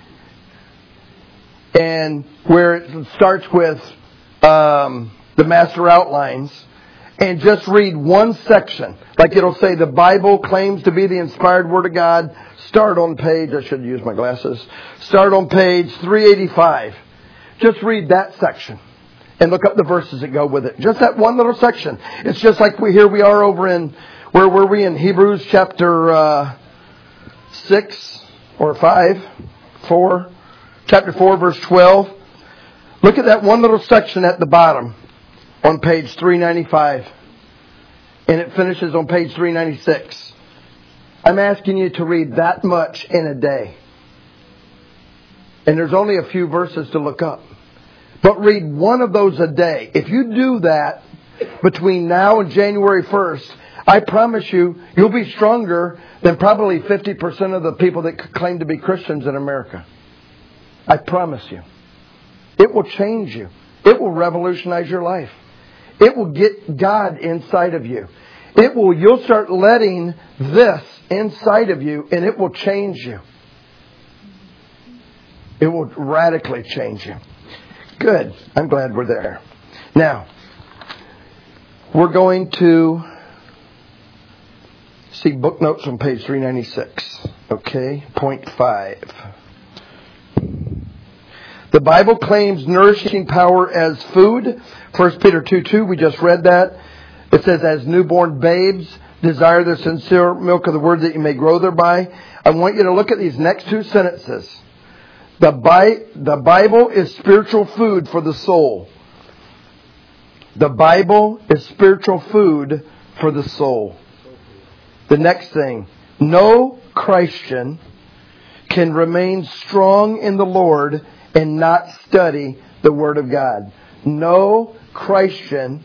C: and where it starts with um, the master outlines, and just read one section. Like it'll say, the Bible claims to be the inspired Word of God. Start on page, I should use my glasses. Start on page three eighty-five. Just read that section. And look up the verses that go with it. Just that one little section. It's just like we here we are over in, where were we in Hebrews chapter uh, six or five, four, chapter four, verse twelve. Look at that one little section at the bottom on page three ninety-five, and it finishes on page three ninety-six. I'm asking you to read that much in a day. And there's only a few verses to look up. But read one of those a day. If you do that between now and January first, I promise you, you'll be stronger than probably fifty percent of the people that claim to be Christians in America. I promise you. It will change you. It will revolutionize your life. It will get God inside of you. It will, you'll start letting this inside of you, and it will change you. It will radically change you. Good. I'm glad we're there. Now, we're going to see book notes on page three ninety-six. Okay, point five. The Bible claims nourishing power as food. First Peter two two, we just read that. It says, as newborn babes, desire the sincere milk of the word that you may grow thereby. I want you to look at these next two sentences. The, Bi- the Bible is spiritual food for the soul. The Bible is spiritual food for the soul. The next thing, no Christian can remain strong in the Lord and not study the Word of God. No Christian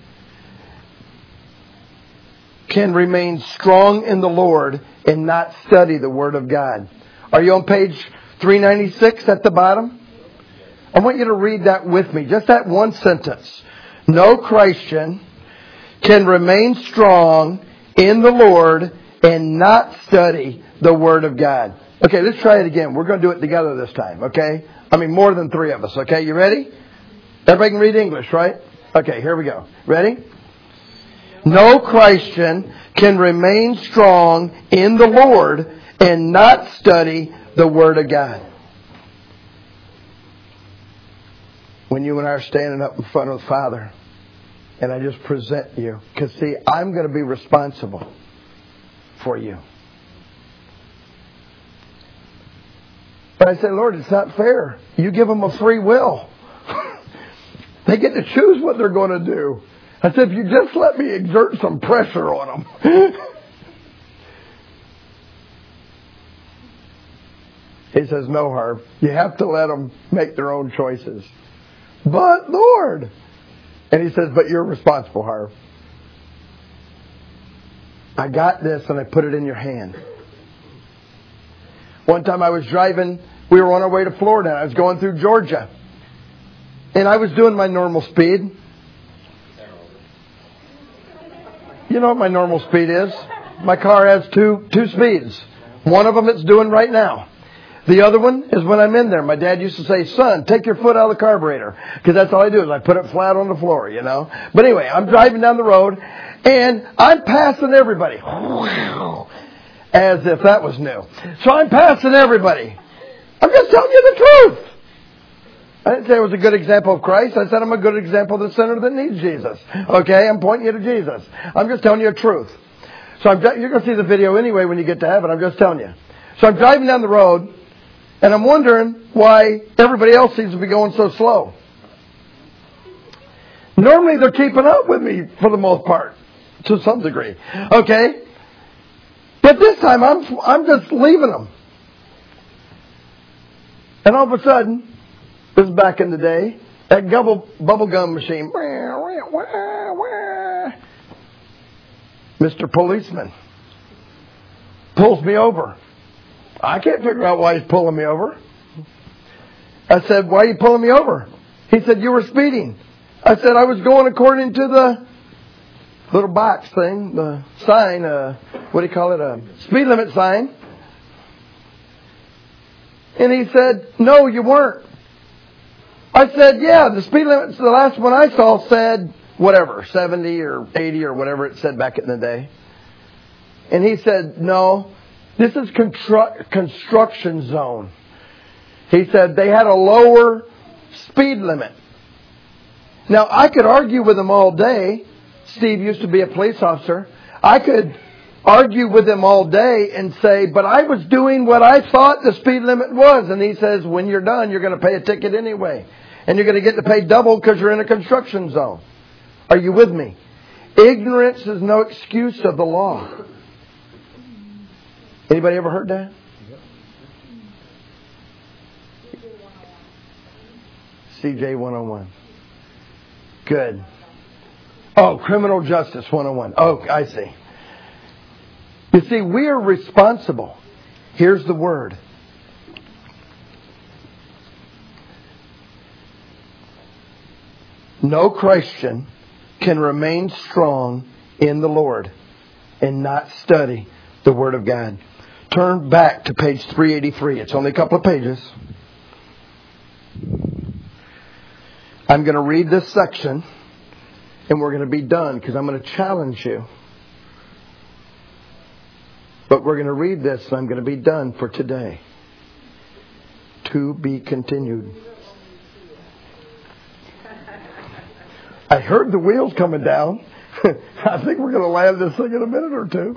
C: can remain strong in the Lord and not study the Word of God. Are you on page three ninety-six at the bottom? I want you to read that with me. Just that one sentence. No Christian can remain strong in the Lord and not study the Word of God. Okay, let's try it again. We're going to do it together this time, okay? I mean, more than three of us, okay? You ready? Everybody can read English, right? Okay, here we go. Ready? No Christian can remain strong in the Lord and not study the Word of God. When you and I are standing up in front of the Father, and I just present you, because see, I'm going to be responsible for you. But I said, Lord, it's not fair. You give them a free will. They get to choose what they're going to do. I said, if you just let me exert some pressure on them. He says, no, Harv. You have to let them make their own choices. But, Lord. And he says, but you're responsible, Harv. I got this and I put it in your hand. One time I was driving, we were on our way to Florida. I was going through Georgia. And I was doing my normal speed. You know what my normal speed is? My car has two two speeds. One of them it's doing right now. The other one is when I'm in there. My dad used to say, son, take your foot out of the carburetor. Because that's all I do is I put it flat on the floor, you know. But anyway, I'm driving down the road and I'm passing everybody. As if that was new. So I'm passing everybody. I'm just telling you the truth. I didn't say it was a good example of Christ. I said I'm a good example of the sinner that needs Jesus. Okay, I'm pointing you to Jesus. I'm just telling you the truth. So I'm, you're going to see the video anyway when you get to heaven. I'm just telling you. So I'm driving down the road, and I'm wondering why everybody else seems to be going so slow. Normally they're keeping up with me for the most part, to some degree. Okay? But this time I'm I'm just leaving them. And all of a sudden, this is back in the day, that bubble, bubble gum machine. Mister Policeman pulls me over. I can't figure out why he's pulling me over. I said, why are you pulling me over? He said, you were speeding. I said, I was going according to the little box thing, the sign, uh, what do you call it, a speed limit sign. And he said, no, you weren't. I said, yeah, the speed limit, the last one I saw said whatever, seventy or eighty or whatever it said back in the day. And he said, no, this is constru- construction zone. He said they had a lower speed limit. Now, I could argue with him all day. Steve used to be a police officer. I could argue with him all day and say, but I was doing what I thought the speed limit was. And he says, when you're done, you're going to pay a ticket anyway. And you're going to get to pay double because you're in a construction zone. Are you with me? Ignorance is no excuse of the law. Anybody ever heard that? C J one oh one. Good. Oh, Criminal Justice one oh one. Oh, I see. You see, we are responsible. Here's the word. No Christian can remain strong in the Lord and not study the Word of God. Turn back to page three eighty-three. It's only a couple of pages. I'm going to read this section and we're going to be done because I'm going to challenge you. But we're going to read this and I'm going to be done for today. To be continued. I heard the wheels coming down. I think we're going to land this thing in a minute or two.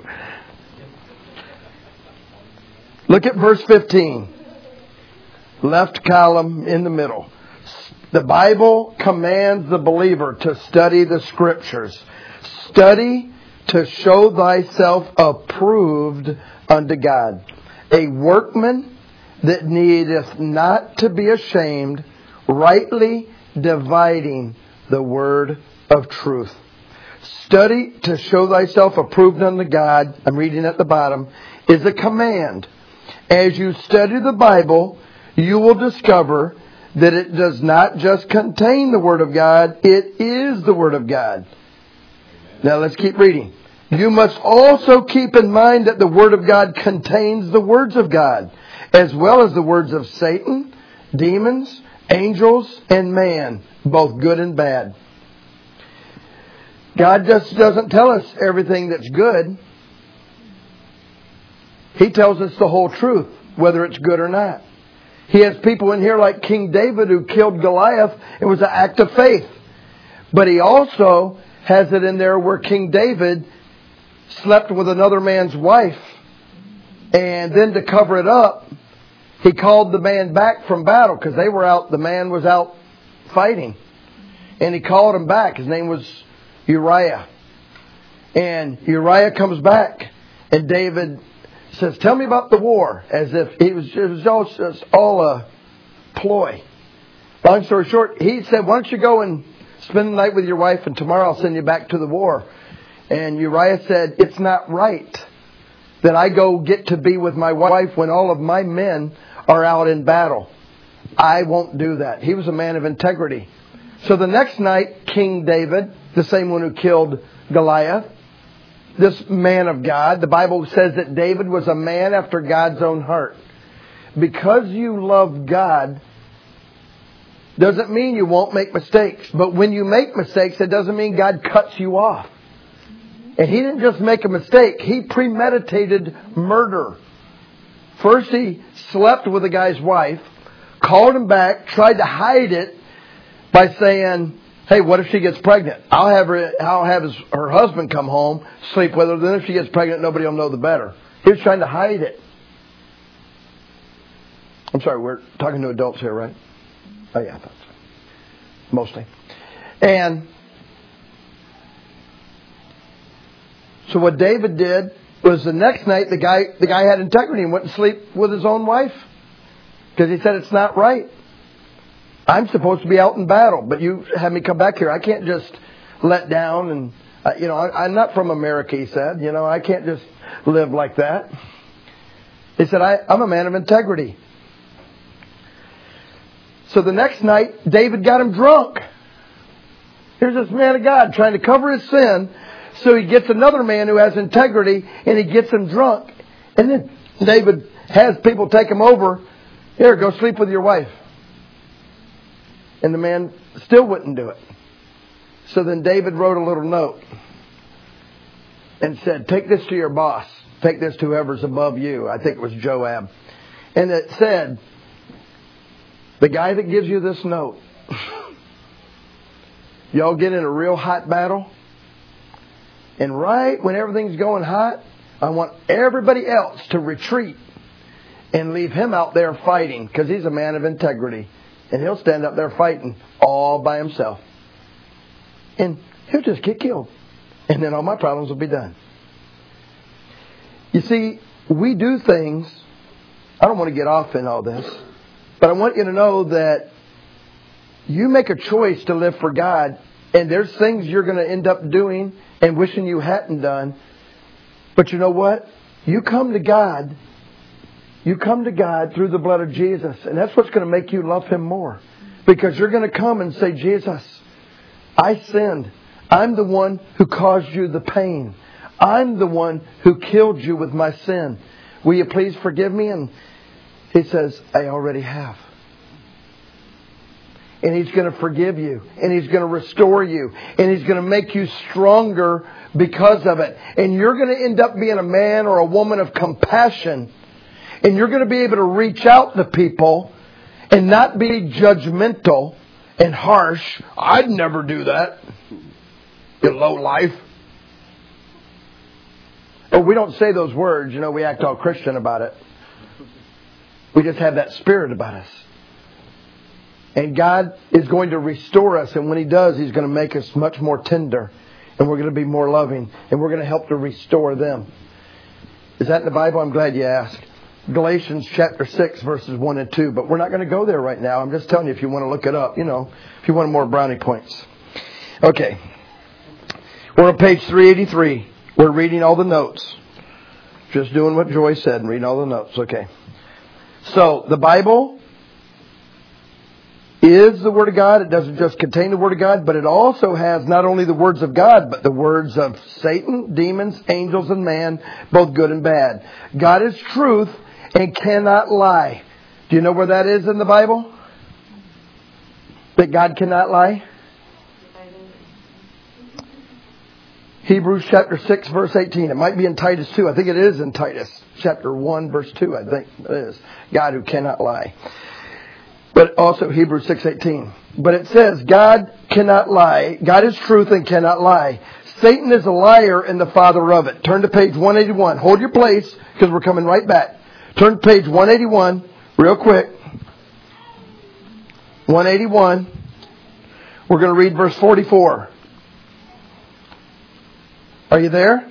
C: Look at verse fifteen. Left column in the middle. The Bible commands the believer to study the Scriptures. Study to show thyself approved unto God. A workman that needeth not to be ashamed, rightly dividing the word of truth. Study to show thyself approved unto God, I'm reading at the bottom, is a command. As you study the Bible, you will discover that it does not just contain the Word of God, it is the Word of God. Now let's keep reading. You must also keep in mind that the Word of God contains the words of God, as well as the words of Satan, demons, angels, and man, both good and bad. God just doesn't tell us everything that's good. He tells us the whole truth, whether it's good or not. He has people in here like King David who killed Goliath. It was an act of faith. But he also has it in there where King David slept with another man's wife. And then to cover it up, he called the man back from battle because they were out, the man was out fighting. And he called him back. His name was Uriah. And Uriah comes back and David says, tell me about the war, as if it was, it was all, just all a ploy. Long story short, he said, why don't you go and spend the night with your wife and tomorrow I'll send you back to the war. And Uriah said, it's not right that I go get to be with my wife when all of my men are out in battle. I won't do that. He was a man of integrity. So the next night, King David, the same one who killed Goliath, this man of God, the Bible says that David was a man after God's own heart. Because you love God doesn't mean you won't make mistakes. But when you make mistakes, it doesn't mean God cuts you off. And he didn't just make a mistake. He premeditated murder. First he slept with a guy's wife, called him back, tried to hide it by saying, hey, what if she gets pregnant? I'll have her, I'll have his, her husband come home, sleep with her. Then if she gets pregnant, nobody will know the better. He was trying to hide it. I'm sorry, we're talking to adults here, right? Oh, yeah, I thought so. Mostly. And so what David did was the next night, the guy, the guy had integrity and went to sleep with his own wife. Because he said, it's not right. I'm supposed to be out in battle, but you have me come back here. I can't just let down and, uh, you know, I, I'm not from America, he said. You know, I can't just live like that. He said, I, I'm a man of integrity. So the next night, David got him drunk. Here's this man of God trying to cover his sin. So he gets another man who has integrity and he gets him drunk. And then David has people take him over. Here, go sleep with your wife. And the man still wouldn't do it. So then David wrote a little note and said, take this to your boss. Take this to whoever's above you. I think it was Joab. And it said, the guy that gives you this note, y'all get in a real hot battle. And right when everything's going hot, I want everybody else to retreat and leave him out there fighting because he's a man of integrity. And he'll stand up there fighting all by himself. And he'll just get killed. And then all my problems will be done. You see, we do things. I don't want to get off in all this, but I want you to know that you make a choice to live for God, and there's things you're going to end up doing and wishing you hadn't done. But you know what? You come to God. You come to God through the blood of Jesus, and that's what's going to make you love Him more. Because you're going to come and say, Jesus, I sinned. I'm the one who caused you the pain. I'm the one who killed you with my sin. Will you please forgive me? And He says, I already have. And He's going to forgive you. And He's going to restore you. And He's going to make you stronger because of it. And you're going to end up being a man or a woman of compassion. And you're going to be able to reach out to people and not be judgmental and harsh. I'd never do that. You low life. Or we don't say those words. You know, we act all Christian about it. We just have that spirit about us. And God is going to restore us. And when He does, He's going to make us much more tender. And we're going to be more loving. And we're going to help to restore them. Is that in the Bible? I'm glad you asked. Galatians chapter six, verses one and two. But we're not going to go there right now. I'm just telling you if you want to look it up. You know, if you want more brownie points. Okay. We're on page three eighty-three. We're reading all the notes. Just doing what Joy said and reading all the notes. Okay. So, the Bible is the Word of God. It doesn't just contain the Word of God, but it also has not only the words of God, but the words of Satan, demons, angels, and man, both good and bad. God is truth and cannot lie. Do you know where that is in the Bible? That God cannot lie? Hebrews chapter six, verse eighteen. It might be in Titus two. I think it is in Titus chapter one, verse two. I think it is. God who cannot lie. But also Hebrews six eighteen. But it says God cannot lie. God is truth and cannot lie. Satan is a liar and the father of it. Turn to page one eighty-one. Hold your place because we're coming right back. Turn to page one eighty-one real quick. one eighty-one. We're going to read verse forty-four. Are you there?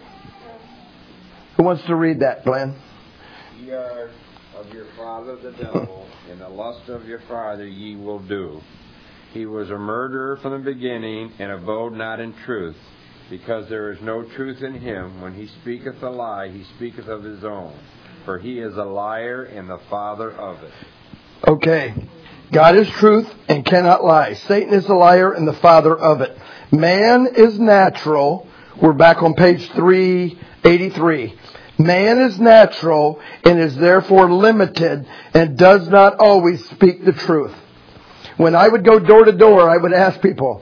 C: Who wants to read that, Glenn?
F: Ye are of your father the devil, and the lust of your father ye will do. He was a murderer from the beginning, and abode not in truth, because there is no truth in him. When he speaketh a lie, he speaketh of his own, for he is a liar and the father of it. Okay. God is truth and cannot lie. Satan is a liar and the father of it. Man is natural. We're back on page three eighty-three. Man is natural and is therefore limited and does not always speak the truth. When I would go door to door, I would ask people.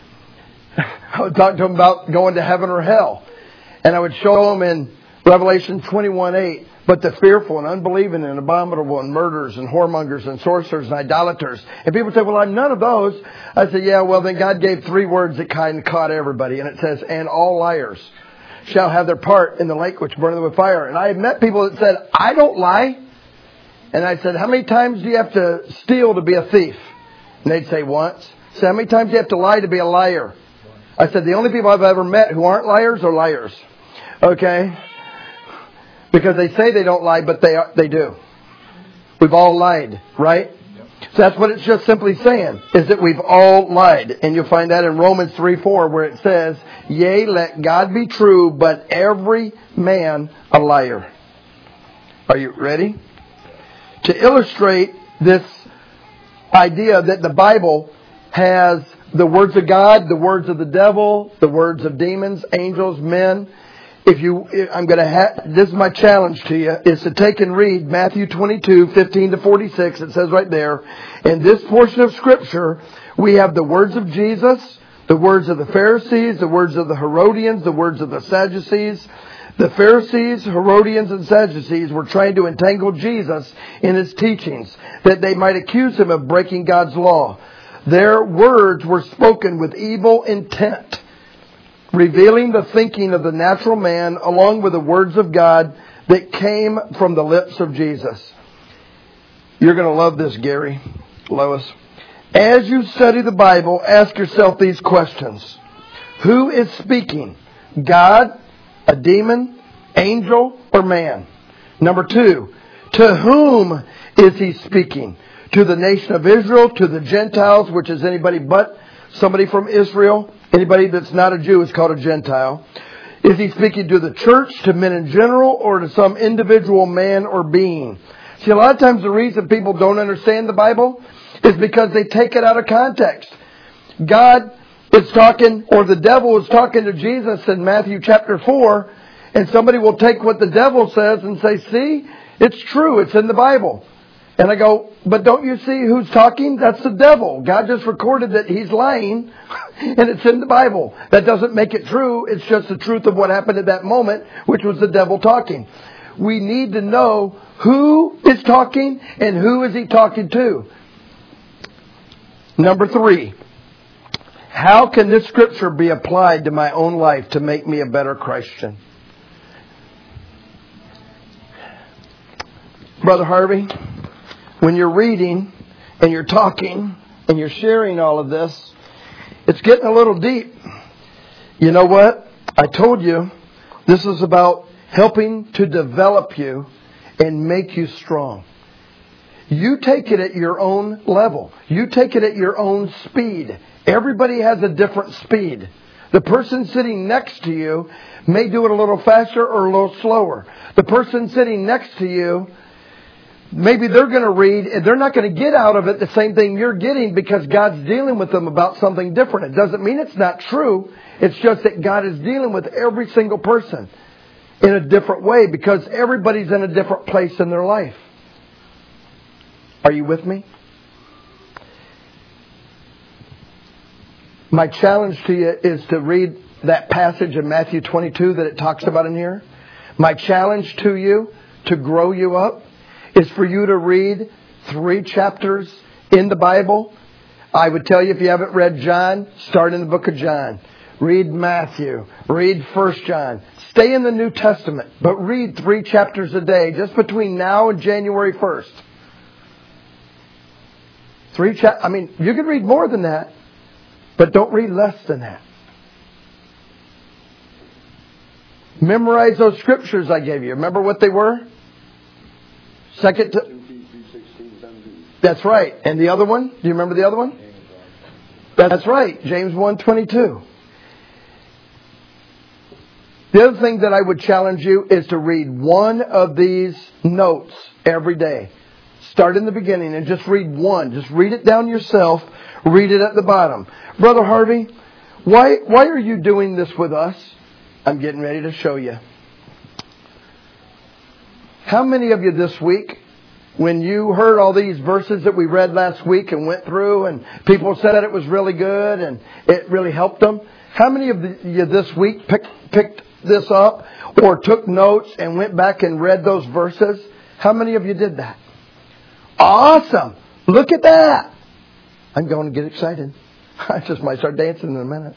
F: I would talk to them about going to heaven or hell. And I would show them in Revelation twenty-one eight. But the fearful and unbelieving and abominable and murderers and whoremongers and sorcerers and idolaters. And people say, well, I'm none of those. I say, yeah, well, then God gave three words that kind of caught everybody. And it says, and all liars shall have their part in the lake which burneth with fire. And I have met people that said, I don't lie. And I said, how many times do you have to steal to be a thief? And they'd say, once. I said, how many times do you have to lie to be a liar? I said, the only people I've ever met who aren't liars are liars. Okay? Because they say they don't lie, but they are, they do. We've all lied, right? Yep. So that's what it's just simply saying, is that we've all lied. And you'll find that in Romans three four, where it says, yea, let God be true, but every man a liar. Are you ready? To illustrate this idea that the Bible has the words of God, the words of the devil, the words of demons, angels, men. If you, I'm going to have, this is my challenge to you, is to take and read Matthew twenty-two, fifteen to forty-six. It says right there, in this portion of Scripture, we have the words of Jesus, the words of the Pharisees, the words of the Herodians, the words of the Sadducees. The Pharisees, Herodians, and Sadducees were trying to entangle Jesus in His teachings, that they might accuse Him of breaking God's law. Their words were spoken with evil intent, revealing the thinking of the natural man along with the words of God that came from the lips of Jesus. You're going to love this, Gary, Lois. As you study the Bible, ask yourself these questions. Who is speaking? God, a demon, angel, or man?
C: Number two, to whom is he speaking? To the nation of Israel, to the Gentiles, which is anybody but somebody from Israel. Anybody that's not a Jew is called a Gentile. Is he speaking to the church, to men in general, or to some individual man or being? See, a lot of times the reason people don't understand the Bible is because they take it out of context. God is talking, or the devil is talking to Jesus in Matthew chapter four, and somebody will take what the devil says and say, see, it's true, it's in the Bible. And I go, but don't you see who's talking? That's the devil. God just recorded that he's lying, and it's in the Bible. That doesn't make it true. It's just the truth of what happened at that moment, which was the devil talking. We need to know who is talking and who is he talking to. Number three, how can this scripture be applied to my own life to make me a better Christian? Brother Harvey, when you're reading and you're talking and you're sharing all of this, it's getting a little deep. You know what? I told you this is about helping to develop you and make you strong. You take it at your own level. You take it at your own speed. Everybody has a different speed. The person sitting next to you may do it a little faster or a little slower. The person sitting next to you, maybe they're going to read and they're not going to get out of it the same thing you're getting because God's dealing with them about something different. It doesn't mean it's not true. It's just that God is dealing with every single person in a different way because everybody's in a different place in their life. Are you with me? My challenge to you is to read that passage in Matthew twenty-two that it talks about in here. My challenge to you to grow you up is for you to read three chapters in the Bible. I would tell you, if you haven't read John, start in the book of John. Read Matthew. Read First John. Stay in the New Testament, but read three chapters a day just between now and January first. Three cha- I mean, you can read more than that, but don't read less than that. Memorize those scriptures I gave you. Remember what they were? Second to... That's right. And the other one? Do you remember the other one? That's right. James one twenty-two. The other thing that I would challenge you is to read one of these notes every day. Start in the beginning and just read one. Just read it down yourself. Read it at the bottom. Brother Harvey, why why are you doing this with us? I'm getting ready to show you. How many of you this week, when you heard all these verses that we read last week and went through and people said that it was really good and it really helped them, how many of you this week picked, picked this up or took notes and went back and read those verses? How many of you did that? Awesome. Look at that. I'm going to get excited. I just might start dancing in a minute.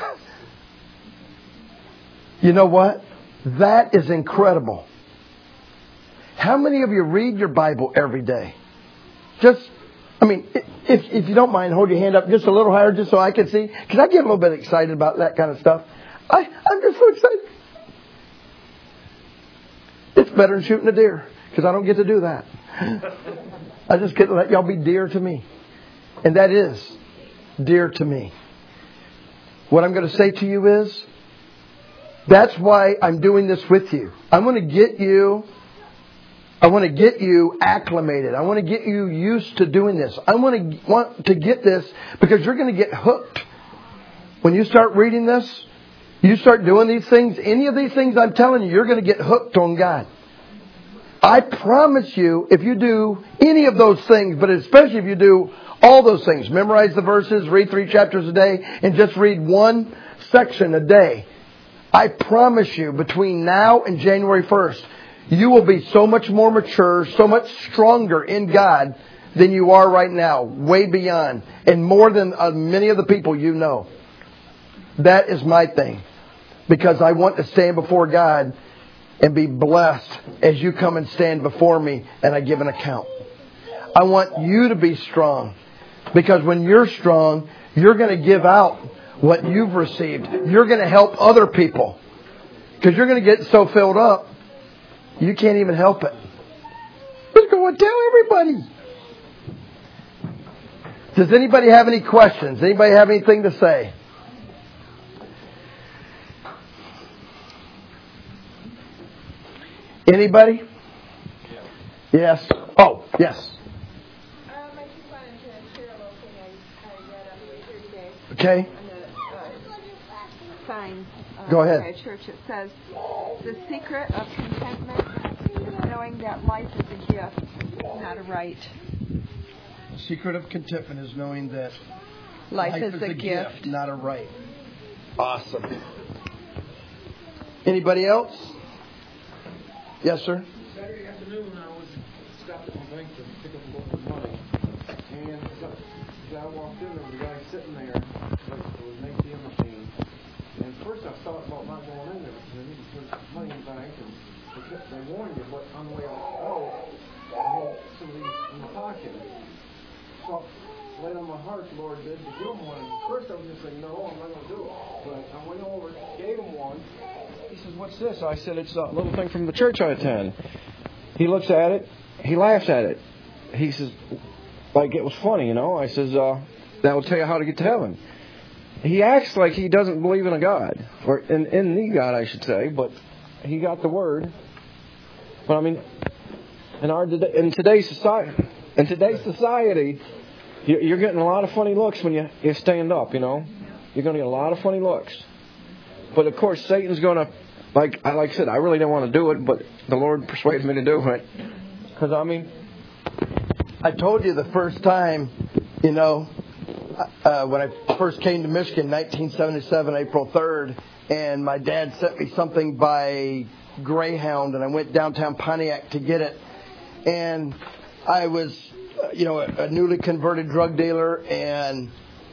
C: You know what? That is incredible. How many of you read your Bible every day? Just, I mean, if if you don't mind, hold your hand up just a little higher just so I can see. Because I get a little bit excited about that kind of stuff. I, I'm just so excited. It's better than shooting a deer. Because I don't get to do that. I just get to let y'all be dear to me. And that is dear to me. What I'm going to say to you is, that's why I'm doing this with you. I want to get you, I want to get you acclimated. I want to get you used to doing this. I want to want to get this because you're going to get hooked. When you start reading this, you start doing these things, any of these things I'm telling you, you're going to get hooked on God. I promise you, if you do any of those things, but especially if you do all those things, memorize the verses, read three chapters a day, and just read one section a day, I promise you, between now and January first, you will be so much more mature, so much stronger in God than you are right now, way beyond, and more than uh, many of the people you know. That is my thing, because I want to stand before God and be blessed as you come and stand before me and I give an account. I want you to be strong, because when you're strong, you're going to give out what you've received. You're going to help other people, because you're going to get so filled up, You can't even help it. Just go and tell everybody. Does anybody have any questions? Anybody have anything to say? Anybody? Yes. Oh, yes.
G: Um, I just wanted to share a little thing I, I read on the way here today.
C: Okay.
G: On the uh, sign. Uh,
C: Go ahead.
G: At church, it says, "The secret of contentment is knowing that life is a gift, not a right."
C: The secret of contentment is knowing that
G: Life,
C: life
G: is,
C: is
G: a,
C: a
G: gift.
C: gift, not a right. Awesome. Anybody else? Yes, sir.
D: Saturday afternoon, I was stopped at the bank to pick up a little bit of money, and the guy walked in, there was a guy sitting there with an A T M machine. And first I thought about not going in there because I needed to put money in the bank, and they, kept, they warned you, but on the way out, oh, I had some of these in my pocket. So I laid on my heart, the Lord did, to give him one. And first I was just saying, no, I'm not going to do it. But I went over, gave him one. He says, "What's this?" I said, "It's a little thing from the church I attend." He looks at it. He laughs at it. He says, like it was funny, you know. I says, uh, "That will tell you how to get to heaven." He acts like he doesn't believe in a God, or in, in the God, I should say, but he got the word. But I mean, in our in today's society, in today's society, you're getting a lot of funny looks when you, you stand up. You know, you're going to get a lot of funny looks. But of course, Satan's going to, like I like I said, I really didn't want to do it, but the Lord persuaded me to do it. Because I mean,
C: I told you the first time, you know. Uh, when I first came to Michigan, nineteen seventy-seven, April third, and my dad sent me something by Greyhound, and I went downtown Pontiac to get it. And I was, you know, a, a newly converted drug dealer, and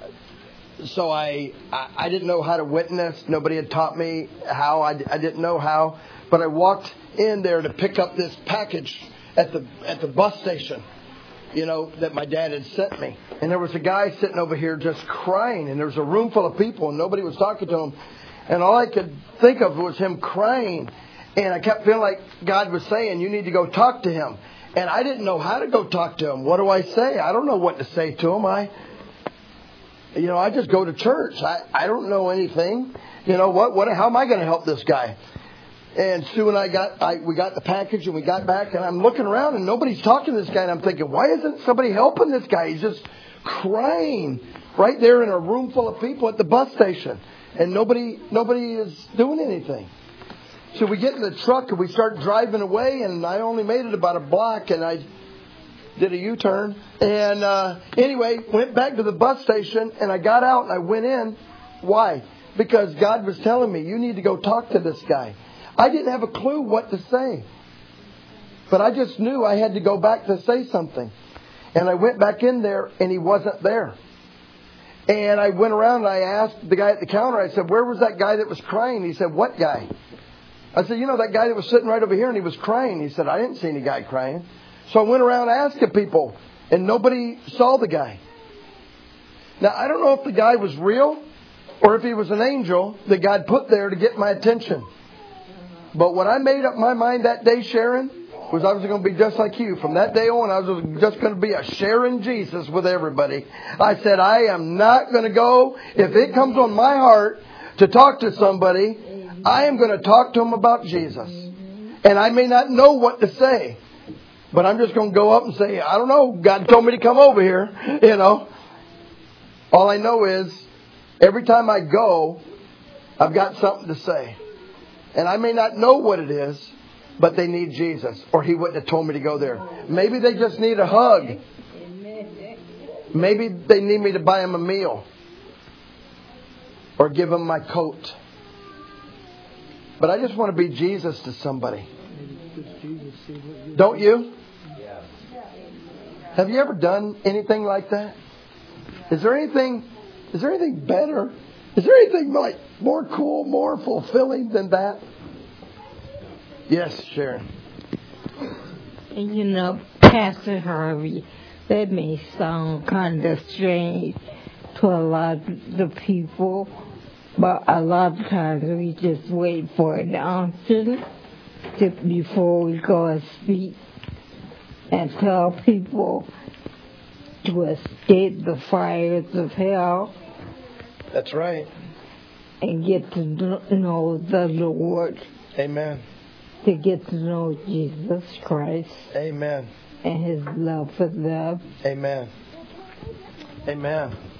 C: so I, I I didn't know how to witness. Nobody had taught me how. I, I didn't know how. But I walked in there to pick up this package at the at the bus station, you know, that my dad had sent me. And there was a guy sitting over here just crying, and there was a room full of people, and nobody was talking to him. And all I could think of was him crying. And I kept feeling like God was saying, "You need to go talk to him." And I didn't know how to go talk to him. What do I say? I don't know what to say to him. I, you know, I just go to church. I, I don't know anything. You know, what, what, how am I going to help this guy? And Sue and I got, I, we got the package and we got back, and I'm looking around and nobody's talking to this guy. And I'm thinking, why isn't somebody helping this guy? He's just crying right there in a room full of people at the bus station, and nobody, nobody is doing anything. So we get in the truck and we start driving away, and I only made it about a block, and I did a U-turn. And uh, anyway, went back to the bus station, and I got out and I went in. Why? Because God was telling me, you need to go talk to this guy. I didn't have a clue what to say. But I just knew I had to go back to say something. And I went back in there, and he wasn't there. And I went around and I asked the guy at the counter, I said, "Where was that guy that was crying?" He said, "What guy?" I said, "You know, that guy that was sitting right over here and he was crying." He said, "I didn't see any guy crying." So I went around asking people, and nobody saw the guy. Now, I don't know if the guy was real or if he was an angel that God put there to get my attention. But when I made up my mind that day, Sharon, was I was going to be just like you. From that day on, I was just going to be a sharing Jesus with everybody. I said, I am not going to go. If it comes on my heart to talk to somebody, I am going to talk to them about Jesus. And I may not know what to say, but I'm just going to go up and say, I don't know, God told me to come over here, you know. All I know is every time I go, I've got something to say. And I may not know what it is, but they need Jesus, or he wouldn't have told me to go there. Maybe they just need a hug. Maybe they need me to buy them a meal or give them my coat. But I just want to be Jesus to somebody. Don't you? Have you ever done anything like that? Is there anything, is there anything better? Is there anything like more cool, more fulfilling than that? Yes, Sharon.
H: You know, Pastor Harvey, that may sound kind of strange to a lot of the people, but a lot of times we just wait for an option. sit before we go and speak and tell people to escape the fires of hell.
C: That's right.
H: And get to know the Lord.
C: Amen.
H: To get to know Jesus Christ.
C: Amen.
H: And His love for them.
C: Amen. Amen.